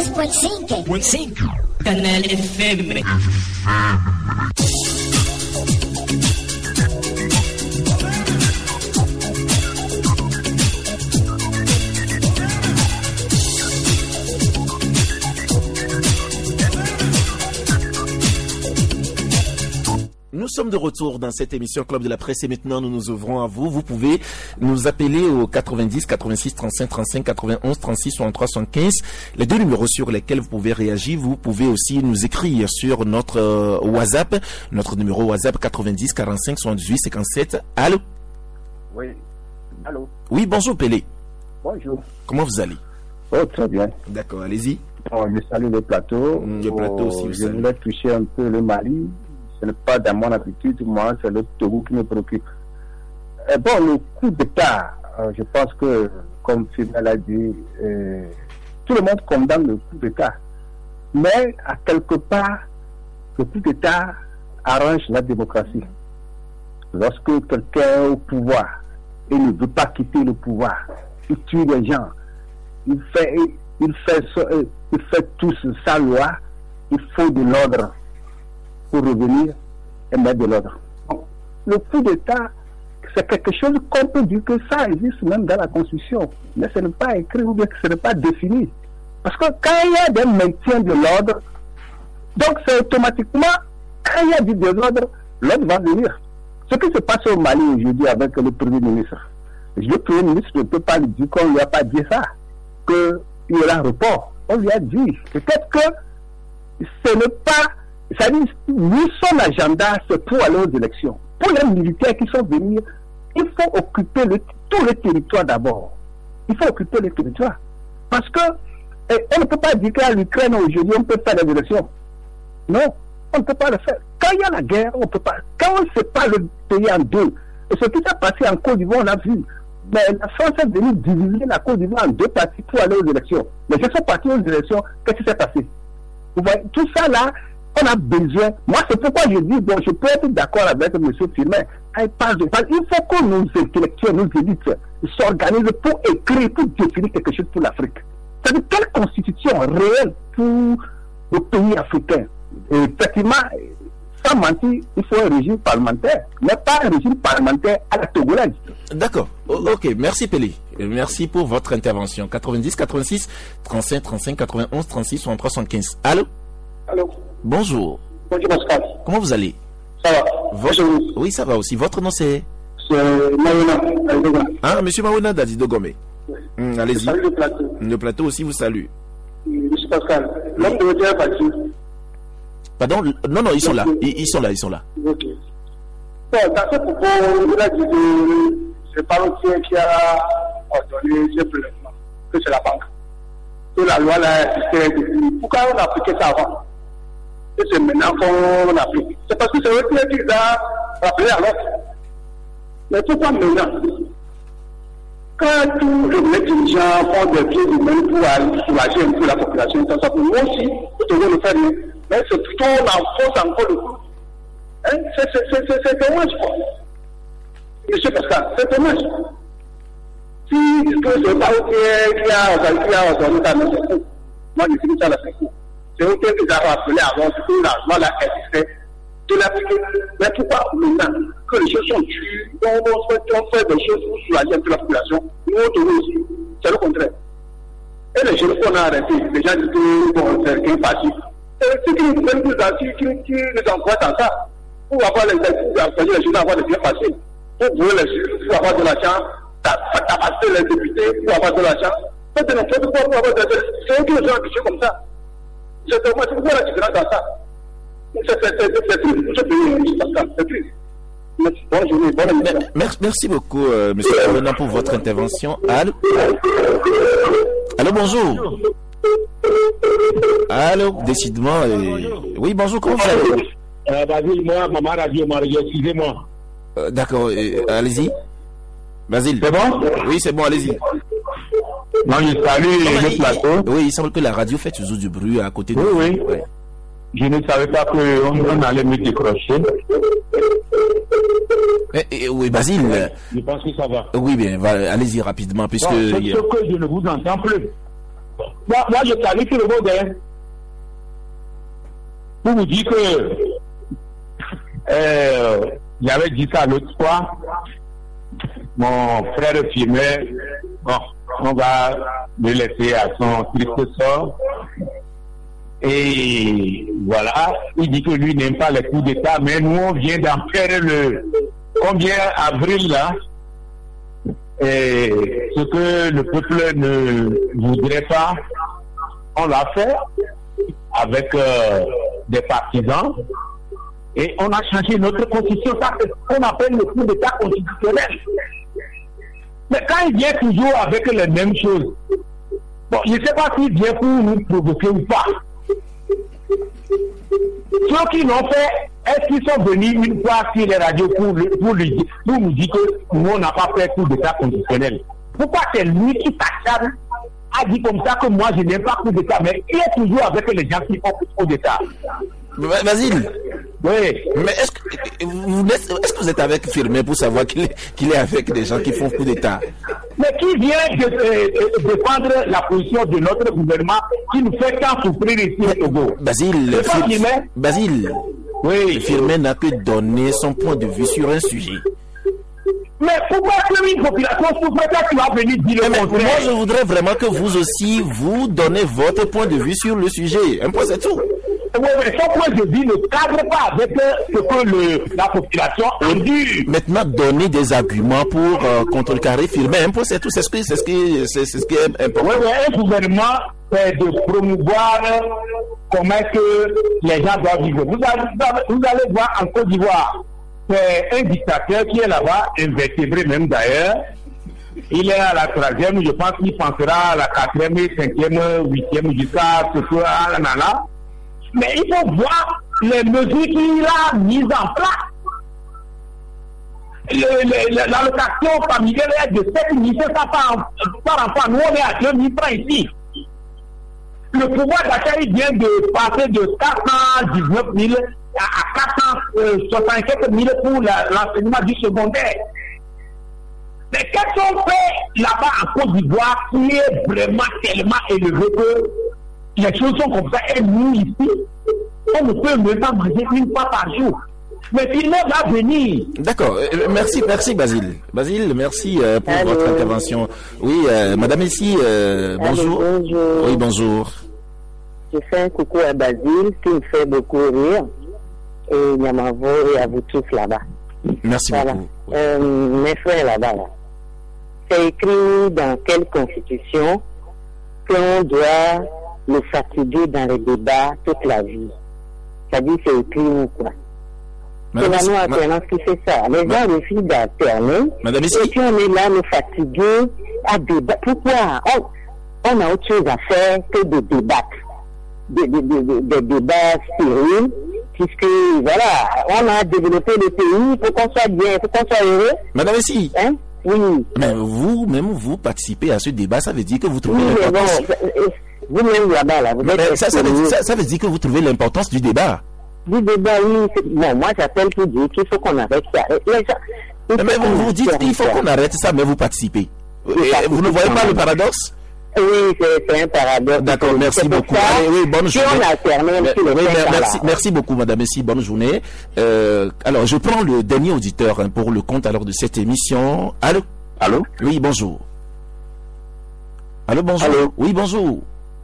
93.5 Canal FM. Nous sommes de retour dans cette émission Club de la Presse et maintenant nous nous ouvrons à vous. Vous pouvez nous appeler au 90 86 35 35 91 36 63 75. Les deux numéros sur lesquels vous pouvez réagir. Vous pouvez aussi nous écrire sur notre WhatsApp. Notre numéro WhatsApp 90 45 78 57. Allô? Oui. Allô? Oui, bonjour Pelé. Bonjour. Comment vous allez? Oh, très bien. D'accord, allez-y. Bon, je salue le plateau. Le plateau aussi. Je voulais toucher un peu le Mali. Ce n'est pas dans mon habitude, moi, c'est le Togo qui me préoccupe. Bon, le coup d'État, je pense que, comme Fidel a dit, tout le monde condamne le coup d'État. Mais, à quelque part, le coup d'État arrange la démocratie. Lorsque quelqu'un est au pouvoir et ne veut pas quitter le pouvoir, il tue les gens, il fait tous sa loi, il faut de l'ordre pour revenir et mettre de l'ordre. Le coup d'État, c'est quelque chose qu'on peut dire que ça existe même dans la Constitution, mais ce n'est pas écrit ou bien que ce n'est pas défini. Parce que quand il y a des maintiens de l'ordre, donc c'est automatiquement, quand il y a du désordre, l'ordre va venir. Ce qui se passe au Mali aujourd'hui avec le Premier ministre, le Premier ministre ne peut pas lui dire qu'on ne lui a pas dit ça, qu'il y aura un report. On lui a dit, peut-être que ce n'est pas. C'est-à-dire, lui, son agenda, c'est pour aller aux élections. Pour les militaires qui sont venus, il faut occuper tout le territoire d'abord. Il faut occuper le territoire. Parce que on ne peut pas dire qu'à l'Ukraine aujourd'hui, on peut faire les élections. Non, on ne peut pas le faire. Quand il y a la guerre, on ne peut pas. Quand on ne sépare le pays en deux, et ce qui s'est passé en Côte d'Ivoire, on a vu. Mais la France est venue diviser la Côte d'Ivoire en deux parties pour aller aux élections. Mais ils sont partis aux élections, qu'est-ce qui s'est passé? Vous voyez, tout ça là, on a besoin. Moi, c'est pourquoi je dis, bon, je peux être d'accord avec M. Firmin. Il faut que nos intellectuels, nos élites s'organisent pour écrire, pour définir quelque chose pour l'Afrique. C'est-à-dire, quelle constitution réelle pour le pays africain? Et effectivement, sans mentir, il faut un régime parlementaire, mais pas un régime parlementaire à la togolaise. D'accord. Ok, merci Pelé. Merci pour votre intervention. 90 86 35 35 91 36 63 75. Allô? Allô? Bonjour. Bonjour Pascal. Comment vous allez? Ça va. Oui, ça va aussi. Votre nom c'est Maouna. Ah, monsieur Maouna d'Adidogomé. Allez-y. Salut le plateau. Le plateau aussi vous salue. Monsieur Pascal, l'homme de votre est parti. Pardon? Non, ils sont là. Ils sont là. Ok. Bon, dans ce propos, il a dit que c'est pas l'autre qui a ordonné ce prélèvement, que c'est la banque. Que la loi l'a existé depuis. Pourquoi on a appliqué ça avant? Et c'est maintenant qu'on applique. C'est parce que c'est l'autre qui a rappelé à l'autre. Mais pourquoi maintenant? Quand tous les dirigeants font des pieds humains pour aller soulager un peu la population, ça pour nous aussi, nous devons le faire. Mais c'est plutôt on enfonce encore le coup. Hein? C'est dommage, quoi. Monsieur Pascal, c'est dommage. Si c'est pas qui a ordonné ça, non, c'est fou. Moi, je dis ça, là, c'est fou. C'est eux qui a rappelé avant que la loi là existait, de l'appliquer. Mais pourquoi maintenant que les choses sont dues, on fait des choses pour soulager un peu la population, nous devons aussi. C'est le contraire. Et les jeunes qu'on a arrêtés, les gens disent que bon, c'est qu'un parti. C'est qui nous envoient dans ça. Pour avoir les jeunes avoir des biens faciles. Pour brûler les jeunes, pour avoir de l'argent, tabasser les députés, pour avoir de l'argent. Faites n'importe quoi pour avoir de l'argent. C'est eux qui nous ont habitués comme ça. C'est quoi la différence dans ça? C'est triste, c'est triste. Bonne journée, bonne journée. Merci beaucoup, monsieur Maouna, pour votre intervention. Allô, bonjour. Allô, décidément. Oui, bonjour, comment vous allez? Basile, moi, maman radio, excusez-moi. D'accord, allez-y. Basile. C'est bon? Oui, c'est bon, allez-y. Non, je salue le plateau. Oui, il semble que la radio fait toujours du bruit à côté de vous. Oui. Ouais. Je ne savais pas qu'on allait me décrocher. Oui, Basile. Je pense que ça va. Oui, bien, allez-y rapidement, puisque... C'est ce que je ne vous entends plus. Moi, je salue tout le monde, hein. Pour vous dire que j'avais dit ça l'autre fois. Mon frère filmait. Bon, on va le laisser à son triste sort. Et voilà, il dit que lui n'aime pas les coups d'État, mais nous on vient d'en faire le combien avril là. Et ce que le peuple ne voudrait pas, on l'a fait avec des partisans et on a changé notre constitution. Ça c'est ce qu'on appelle le coup d'État constitutionnel. Mais quand il vient toujours avec les mêmes choses, bon, je ne sais pas s'il vient pour nous provoquer ou pas. Ceux qui l'ont fait, est-ce qu'ils sont venus une fois sur les radios pour nous dire que nous on n'a pas fait coup d'État constitutionnel? Pourquoi c'est lui qui s'acharne a dit comme ça que moi je n'aime pas coup d'État, mais il est toujours avec les gens qui font coup d'État? Basile. Oui. Mais est-ce que vous êtes avec Firmin pour savoir qu'il est avec des gens qui font coup d'État? Mais qui vient de défendre la position de notre gouvernement qui nous fait tant souffrir ici au Togo? Basile. Oui. Firmin n'a que donné son point de vue sur un sujet. Mais pourquoi une population souffre qui va venir dire le contraire? Moi, je voudrais vraiment que vous aussi, vous donnez votre point de vue sur le sujet. Un point, c'est tout. Oui, mais son point de vue ne cadre pas avec ce que la population a dit. Maintenant, donner des arguments pour contrecarrer Firmin, un point, c'est tout. C'est ce qui est important. Oui, mais un gouvernement, c'est de promouvoir comment est-ce que les gens doivent vivre. Vous allez voir en Côte d'Ivoire, c'est un dictateur qui est là-bas, invertébré même d'ailleurs. Il est à la 3e, je pense qu'il pensera à la 4e, 5e, 8e, jusqu'à ce que là. Mais il faut voir les mesures qu'il a mises en place. L'allocation familiale est de 7 500 par enfant. Nous, on est à 2 000 francs ici. Le pouvoir d'achat, il vient de passer de 419 000 à 467 000 pour l'enseignement du secondaire. Mais qu'est-ce qu'on fait là-bas en Côte d'Ivoire qui est vraiment tellement élevé que les choses sont comme ça, et nous ici, on ne peut même pas manger une fois par jour. Mais il va venir. D'accord, merci Basile. Basile, merci pour votre intervention. Oui, madame ici, bonjour. Bonjour. Oui, bonjour. Je fais un coucou à Basile qui me fait beaucoup rire. et Niamavo et à vous tous là-bas. Merci beaucoup. Mes frères là-bas, là, c'est écrit dans quelle constitution qu'on doit le fatiguer dans les débats toute la vie. C'est-à-dire c'est écrit ou quoi? C'est la loi alternance qui fait ça. Les gens refusent d'alterner. Et puis on est là, le fatiguer à débattre. Pourquoi? On a autre chose à faire que de débattre. Des débats stériles, puisque voilà, on a développé le pays, il faut qu'on soit bien, il faut qu'on soit heureux. Madame Essi, hein? Oui. Mais vous participez à ce débat, ça veut dire que vous trouvez l'importance. Vous-même là-bas, là, vous êtes ça veut dire que vous trouvez l'importance du débat. Du débat, oui. Bon, moi j'appelle pour dire qu'il faut qu'on arrête ça. Mais vous dites qu'il faut qu'on arrête ça, mais vous participez. Vous ne voyez pas le paradoxe? Oui, c'est un paradoxe. D'accord, merci beaucoup. Allez, oui, bonne journée. Merci beaucoup, Madame Essi, bonne journée. Alors, je prends le dernier auditeur pour le compte alors de cette émission. Allô? Allô? Oui, bonjour. Allô, bonjour. Allô? Oui, bonjour.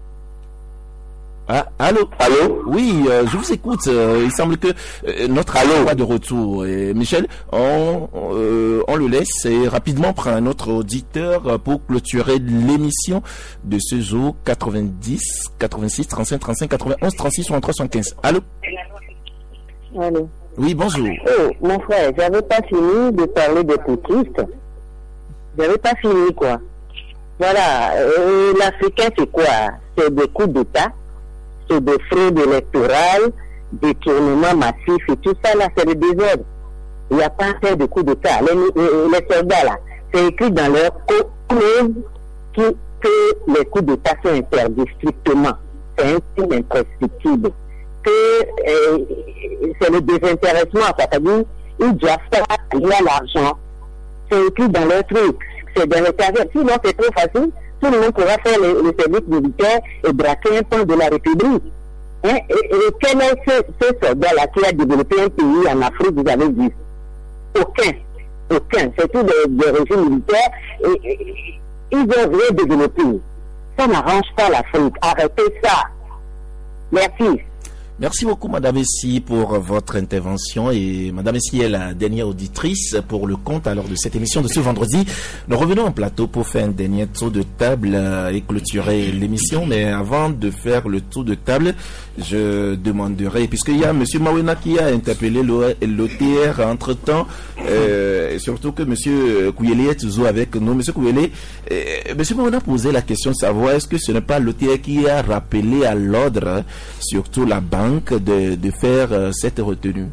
Ah, allô? Allô? Oui, je vous écoute. Il semble que notre allô n'est pas de retour. Et Michel, on le laisse et rapidement prend un autre auditeur pour clôturer l'émission de ce jour 90, 86, 35, 35, 91, 36, 63, 75. Allô? Allô? Oui, bonjour. Oh, mon frère, j'avais pas fini de parler des pétistes. J'avais pas fini, quoi. Voilà, l'Africain, c'est quoi? C'est des coups d'État. C'est des fraudes électorales, des tournements massifs et tout ça là, c'est le désordre. Il n'y a pas fait de coup d'État. Les soldats là, c'est écrit dans leur clause que les coups d'État sont interdits strictement. C'est un signe imprescriptible. Que c'est le désintéressement, c'est-à-dire ils doivent faire aller à l'argent. C'est écrit dans leur truc. C'est dans les carrières. Sinon c'est trop facile. Tout le monde pourra faire le service militaire et braquer un pan de la République. Hein? Et quel est ce soldat-là qui a développé un pays en Afrique, vous avez vu? Aucun. C'est tout des régimes militaires. Et ils ont rien développé. Ça n'arrange pas l'Afrique. Arrêtez ça. Merci. Merci beaucoup, Madame Essi, pour votre intervention. Et Madame Essi est la dernière auditrice pour le compte alors de cette émission de ce vendredi. Nous revenons en plateau pour faire un dernier tour de table et clôturer l'émission. Mais avant de faire le tour de table, je demanderai, puisqu'il y a M. Mawena qui a interpellé l'OTR entre-temps, et surtout que M. Kouyeli est toujours avec nous. M. Kouyeli, M. Mawena posait la question de savoir est-ce que ce n'est pas l'OTR qui a rappelé à l'ordre, surtout la banque, de faire cette retenue.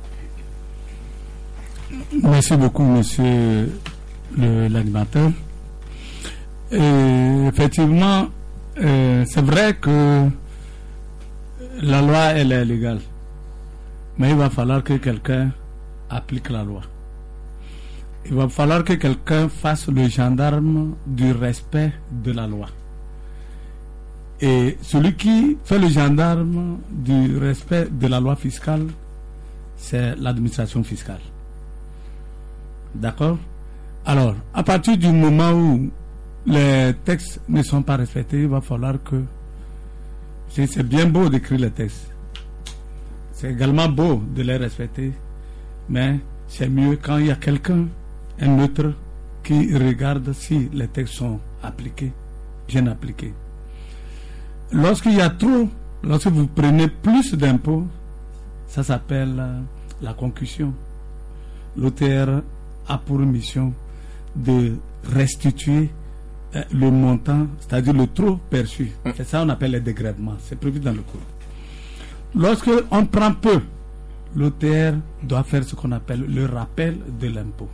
Merci beaucoup, monsieur l'animateur. Effectivement, c'est vrai que la loi, elle est légale. Mais il va falloir que quelqu'un applique la loi. Il va falloir que quelqu'un fasse le gendarme du respect de la loi. Et celui qui fait le gendarme du respect de la loi fiscale, c'est l'administration fiscale. D'accord? Alors, à partir du moment où les textes ne sont pas respectés, il va falloir que... C'est bien beau d'écrire les textes. C'est également beau de les respecter. Mais c'est mieux quand il y a quelqu'un, un neutre, qui regarde si les textes sont appliqués, bien appliqués. Lorsqu'il y a trop, lorsque vous prenez plus d'impôts, ça s'appelle la concussion. L'OTR a pour mission de restituer le montant, c'est-à-dire le trop perçu. C'est ça qu'on appelle les dégrèvements. C'est prévu dans le code. Lorsque on prend peu, l'OTR doit faire ce qu'on appelle le rappel de l'impôt.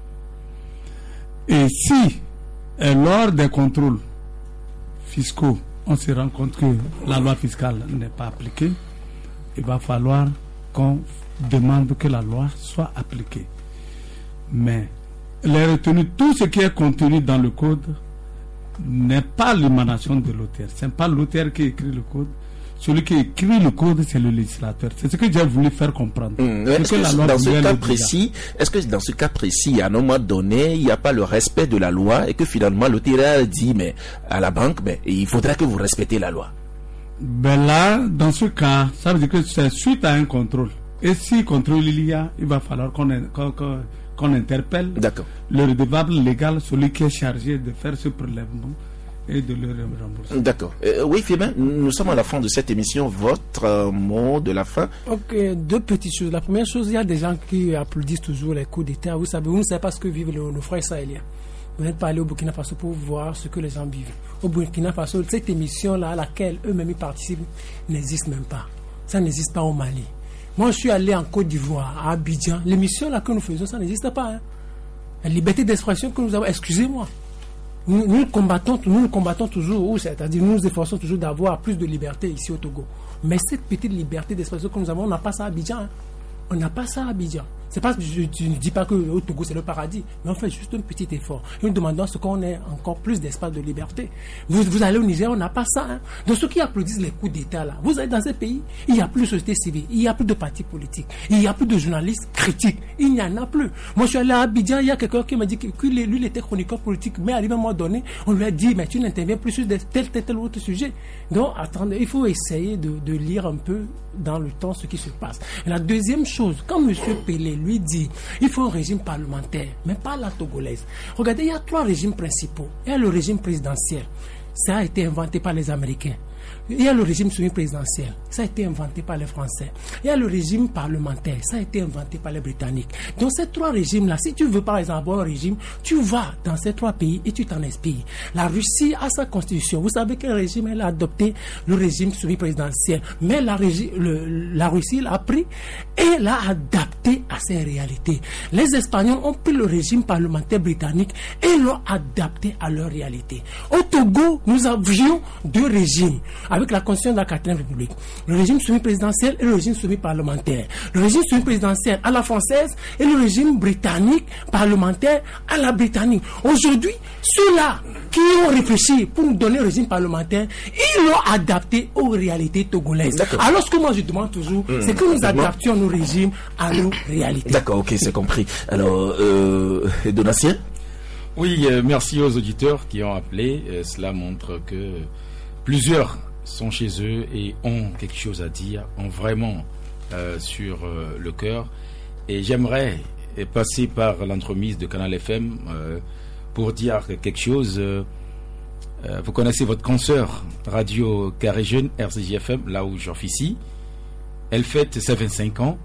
Et si, lors des contrôles fiscaux, on se rend compte que la loi fiscale n'est pas appliquée, il va falloir qu'on demande que la loi soit appliquée. Mais les retenues, tout ce qui est contenu dans le code n'est pas l'émanation de l'auteur. Ce n'est pas l'auteur qui écrit le code. Celui qui écrit le code, c'est le législateur. C'est ce que j'ai voulu faire comprendre. Est-ce que dans ce cas précis, à un moment donné, il n'y a pas le respect de la loi et que finalement l'auteur dit mais à la banque, il faudra que vous respectez la loi? Ben là, dans ce cas, ça veut dire que c'est suite à un contrôle. Et si contrôle il y a, il va falloir qu'on interpelle le redevable légal, celui qui est chargé de faire ce prélèvement et de le rembourser. D'accord. Oui, Firmin, nous sommes à la fin de cette émission. Votre mot de la fin? Ok, deux petites choses. La première chose, il y a des gens qui applaudissent toujours les coups d'État. Vous ne savez pas ce que vivent nos frères sahéliens. Vous n'êtes pas allé au Burkina Faso pour voir ce que les gens vivent. Au Burkina Faso, cette émission-là à laquelle eux-mêmes participent n'existe même pas. Ça n'existe pas au Mali. Moi, je suis allé en Côte d'Ivoire, à Abidjan. L'émission là que nous faisons, ça n'existe pas. Hein. La liberté d'expression que nous avons, excusez-moi. Nous combattons toujours, c'est-à-dire nous nous efforçons toujours d'avoir plus de liberté ici au Togo. Mais cette petite liberté d'expression que nous avons, on n'a pas ça à Abidjan. Hein. On n'a pas ça à Abidjan. C'est pas, je ne dis pas que au Togo c'est le paradis, mais on fait juste un petit effort. Et nous demandons à ce qu'on ait encore plus d'espace de liberté. Vous allez au Niger, on n'a pas ça. Hein. Donc ceux qui applaudissent les coups d'État là, vous allez dans ces pays, il n'y a plus de société civile, il n'y a plus de partis politiques, il n'y a plus de journalistes critiques, il n'y en a plus. Moi je suis allé à Abidjan, il y a quelqu'un qui m'a dit que lui il était chroniqueur politique, mais arrivé à un moment donné, on lui a dit mais tu n'interviens plus sur tel autre sujet. Donc attendez, il faut essayer de lire un peu dans le temps ce qui se passe. Et la deuxième chose, quand M. Pelé lui dit il faut un régime parlementaire, mais pas la togolaise. Regardez, il y a 3 régimes principaux. Il y a le régime présidentiel. Ça a été inventé par les Américains. Il y a le régime semi-présidentiel. Ça a été inventé par les Français. Il y a le régime parlementaire. Ça a été inventé par les Britanniques. Donc ces 3 régimes-là, si tu veux par exemple avoir un régime, tu vas dans ces 3 pays et tu t'en inspires. La Russie a sa constitution. Vous savez quel régime elle a adopté? Le régime semi-présidentiel. Mais la Russie l'a pris et l'a adapté à ses réalités. Les Espagnols ont pris le régime parlementaire britannique et l'ont adapté à leur réalité. Au Togo, nous avions 2 régimes avec la constitution de la 4e République. Le régime semi-présidentiel et le régime semi-parlementaire. Le régime semi-présidentiel à la française et le régime britannique parlementaire à la britannique. Aujourd'hui, ceux-là qui ont réfléchi pour nous donner un régime parlementaire, ils l'ont adapté aux réalités togolaises. Alors ce que moi je demande toujours, c'est que nous adaptions nos régimes à nos réalités. D'accord, ok, c'est compris. Alors, Donatien? Oui, merci aux auditeurs qui ont appelé. Cela montre que plusieurs sont chez eux et ont quelque chose à dire, ont vraiment sur le cœur. Et j'aimerais passer par l'entremise de Canal FM pour dire quelque chose. Vous connaissez votre consoeur Radio Carré Jeune, RCJ-FM, là où j'officie. Elle fête ses 25 ans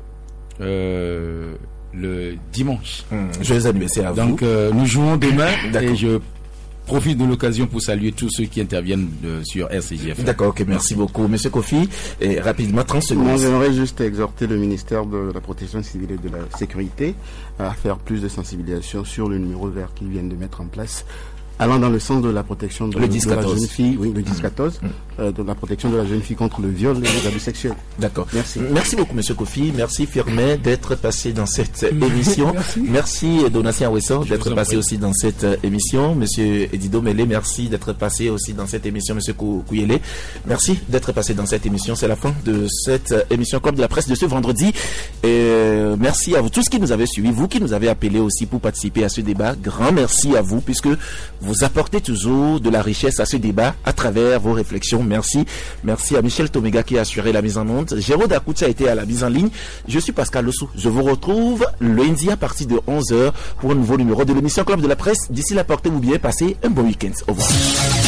le dimanche. Joyeux anniversaire à vous. Donc nous jouons demain et je profite de l'occasion pour saluer tous ceux qui interviennent sur RCJ-FM. D'accord, ok, merci beaucoup. Monsieur Kofi, et rapidement, 30 secondes. Moi, j'aimerais juste exhorter le ministère de la Protection civile et de la Sécurité à faire plus de sensibilisation sur le numéro vert qu'ils viennent de mettre en place, allant dans le sens de la protection de la jeune fille, oui, le 10-14, de la protection de la jeune fille contre le viol et les abus sexuels. D'accord. Merci. Merci beaucoup, monsieur Kofi. Merci, Firmin, d'être passé dans cette émission. Merci, Donatien Wesson, d'être passé aussi dans cette émission. Monsieur Edido Mele, merci d'être passé aussi dans cette émission. Monsieur Kouyele, merci d'être passé dans cette émission. C'est la fin de cette émission Club de la Presse de ce vendredi. Et merci à vous tous qui nous avez suivis, vous qui nous avez appelés aussi pour participer à ce débat. Grand merci à vous, puisque vous apportez toujours de la richesse à ce débat à travers vos réflexions. Merci. Merci à Michel Toméga qui a assuré la mise en onde. Jérôme Akoutia a été à la mise en ligne. Je suis Pascal Lossou. Je vous retrouve lundi à partir de 11h pour un nouveau numéro de l'émission Club de la Presse. D'ici là, portez-vous bien. Passez un bon week-end. Au revoir.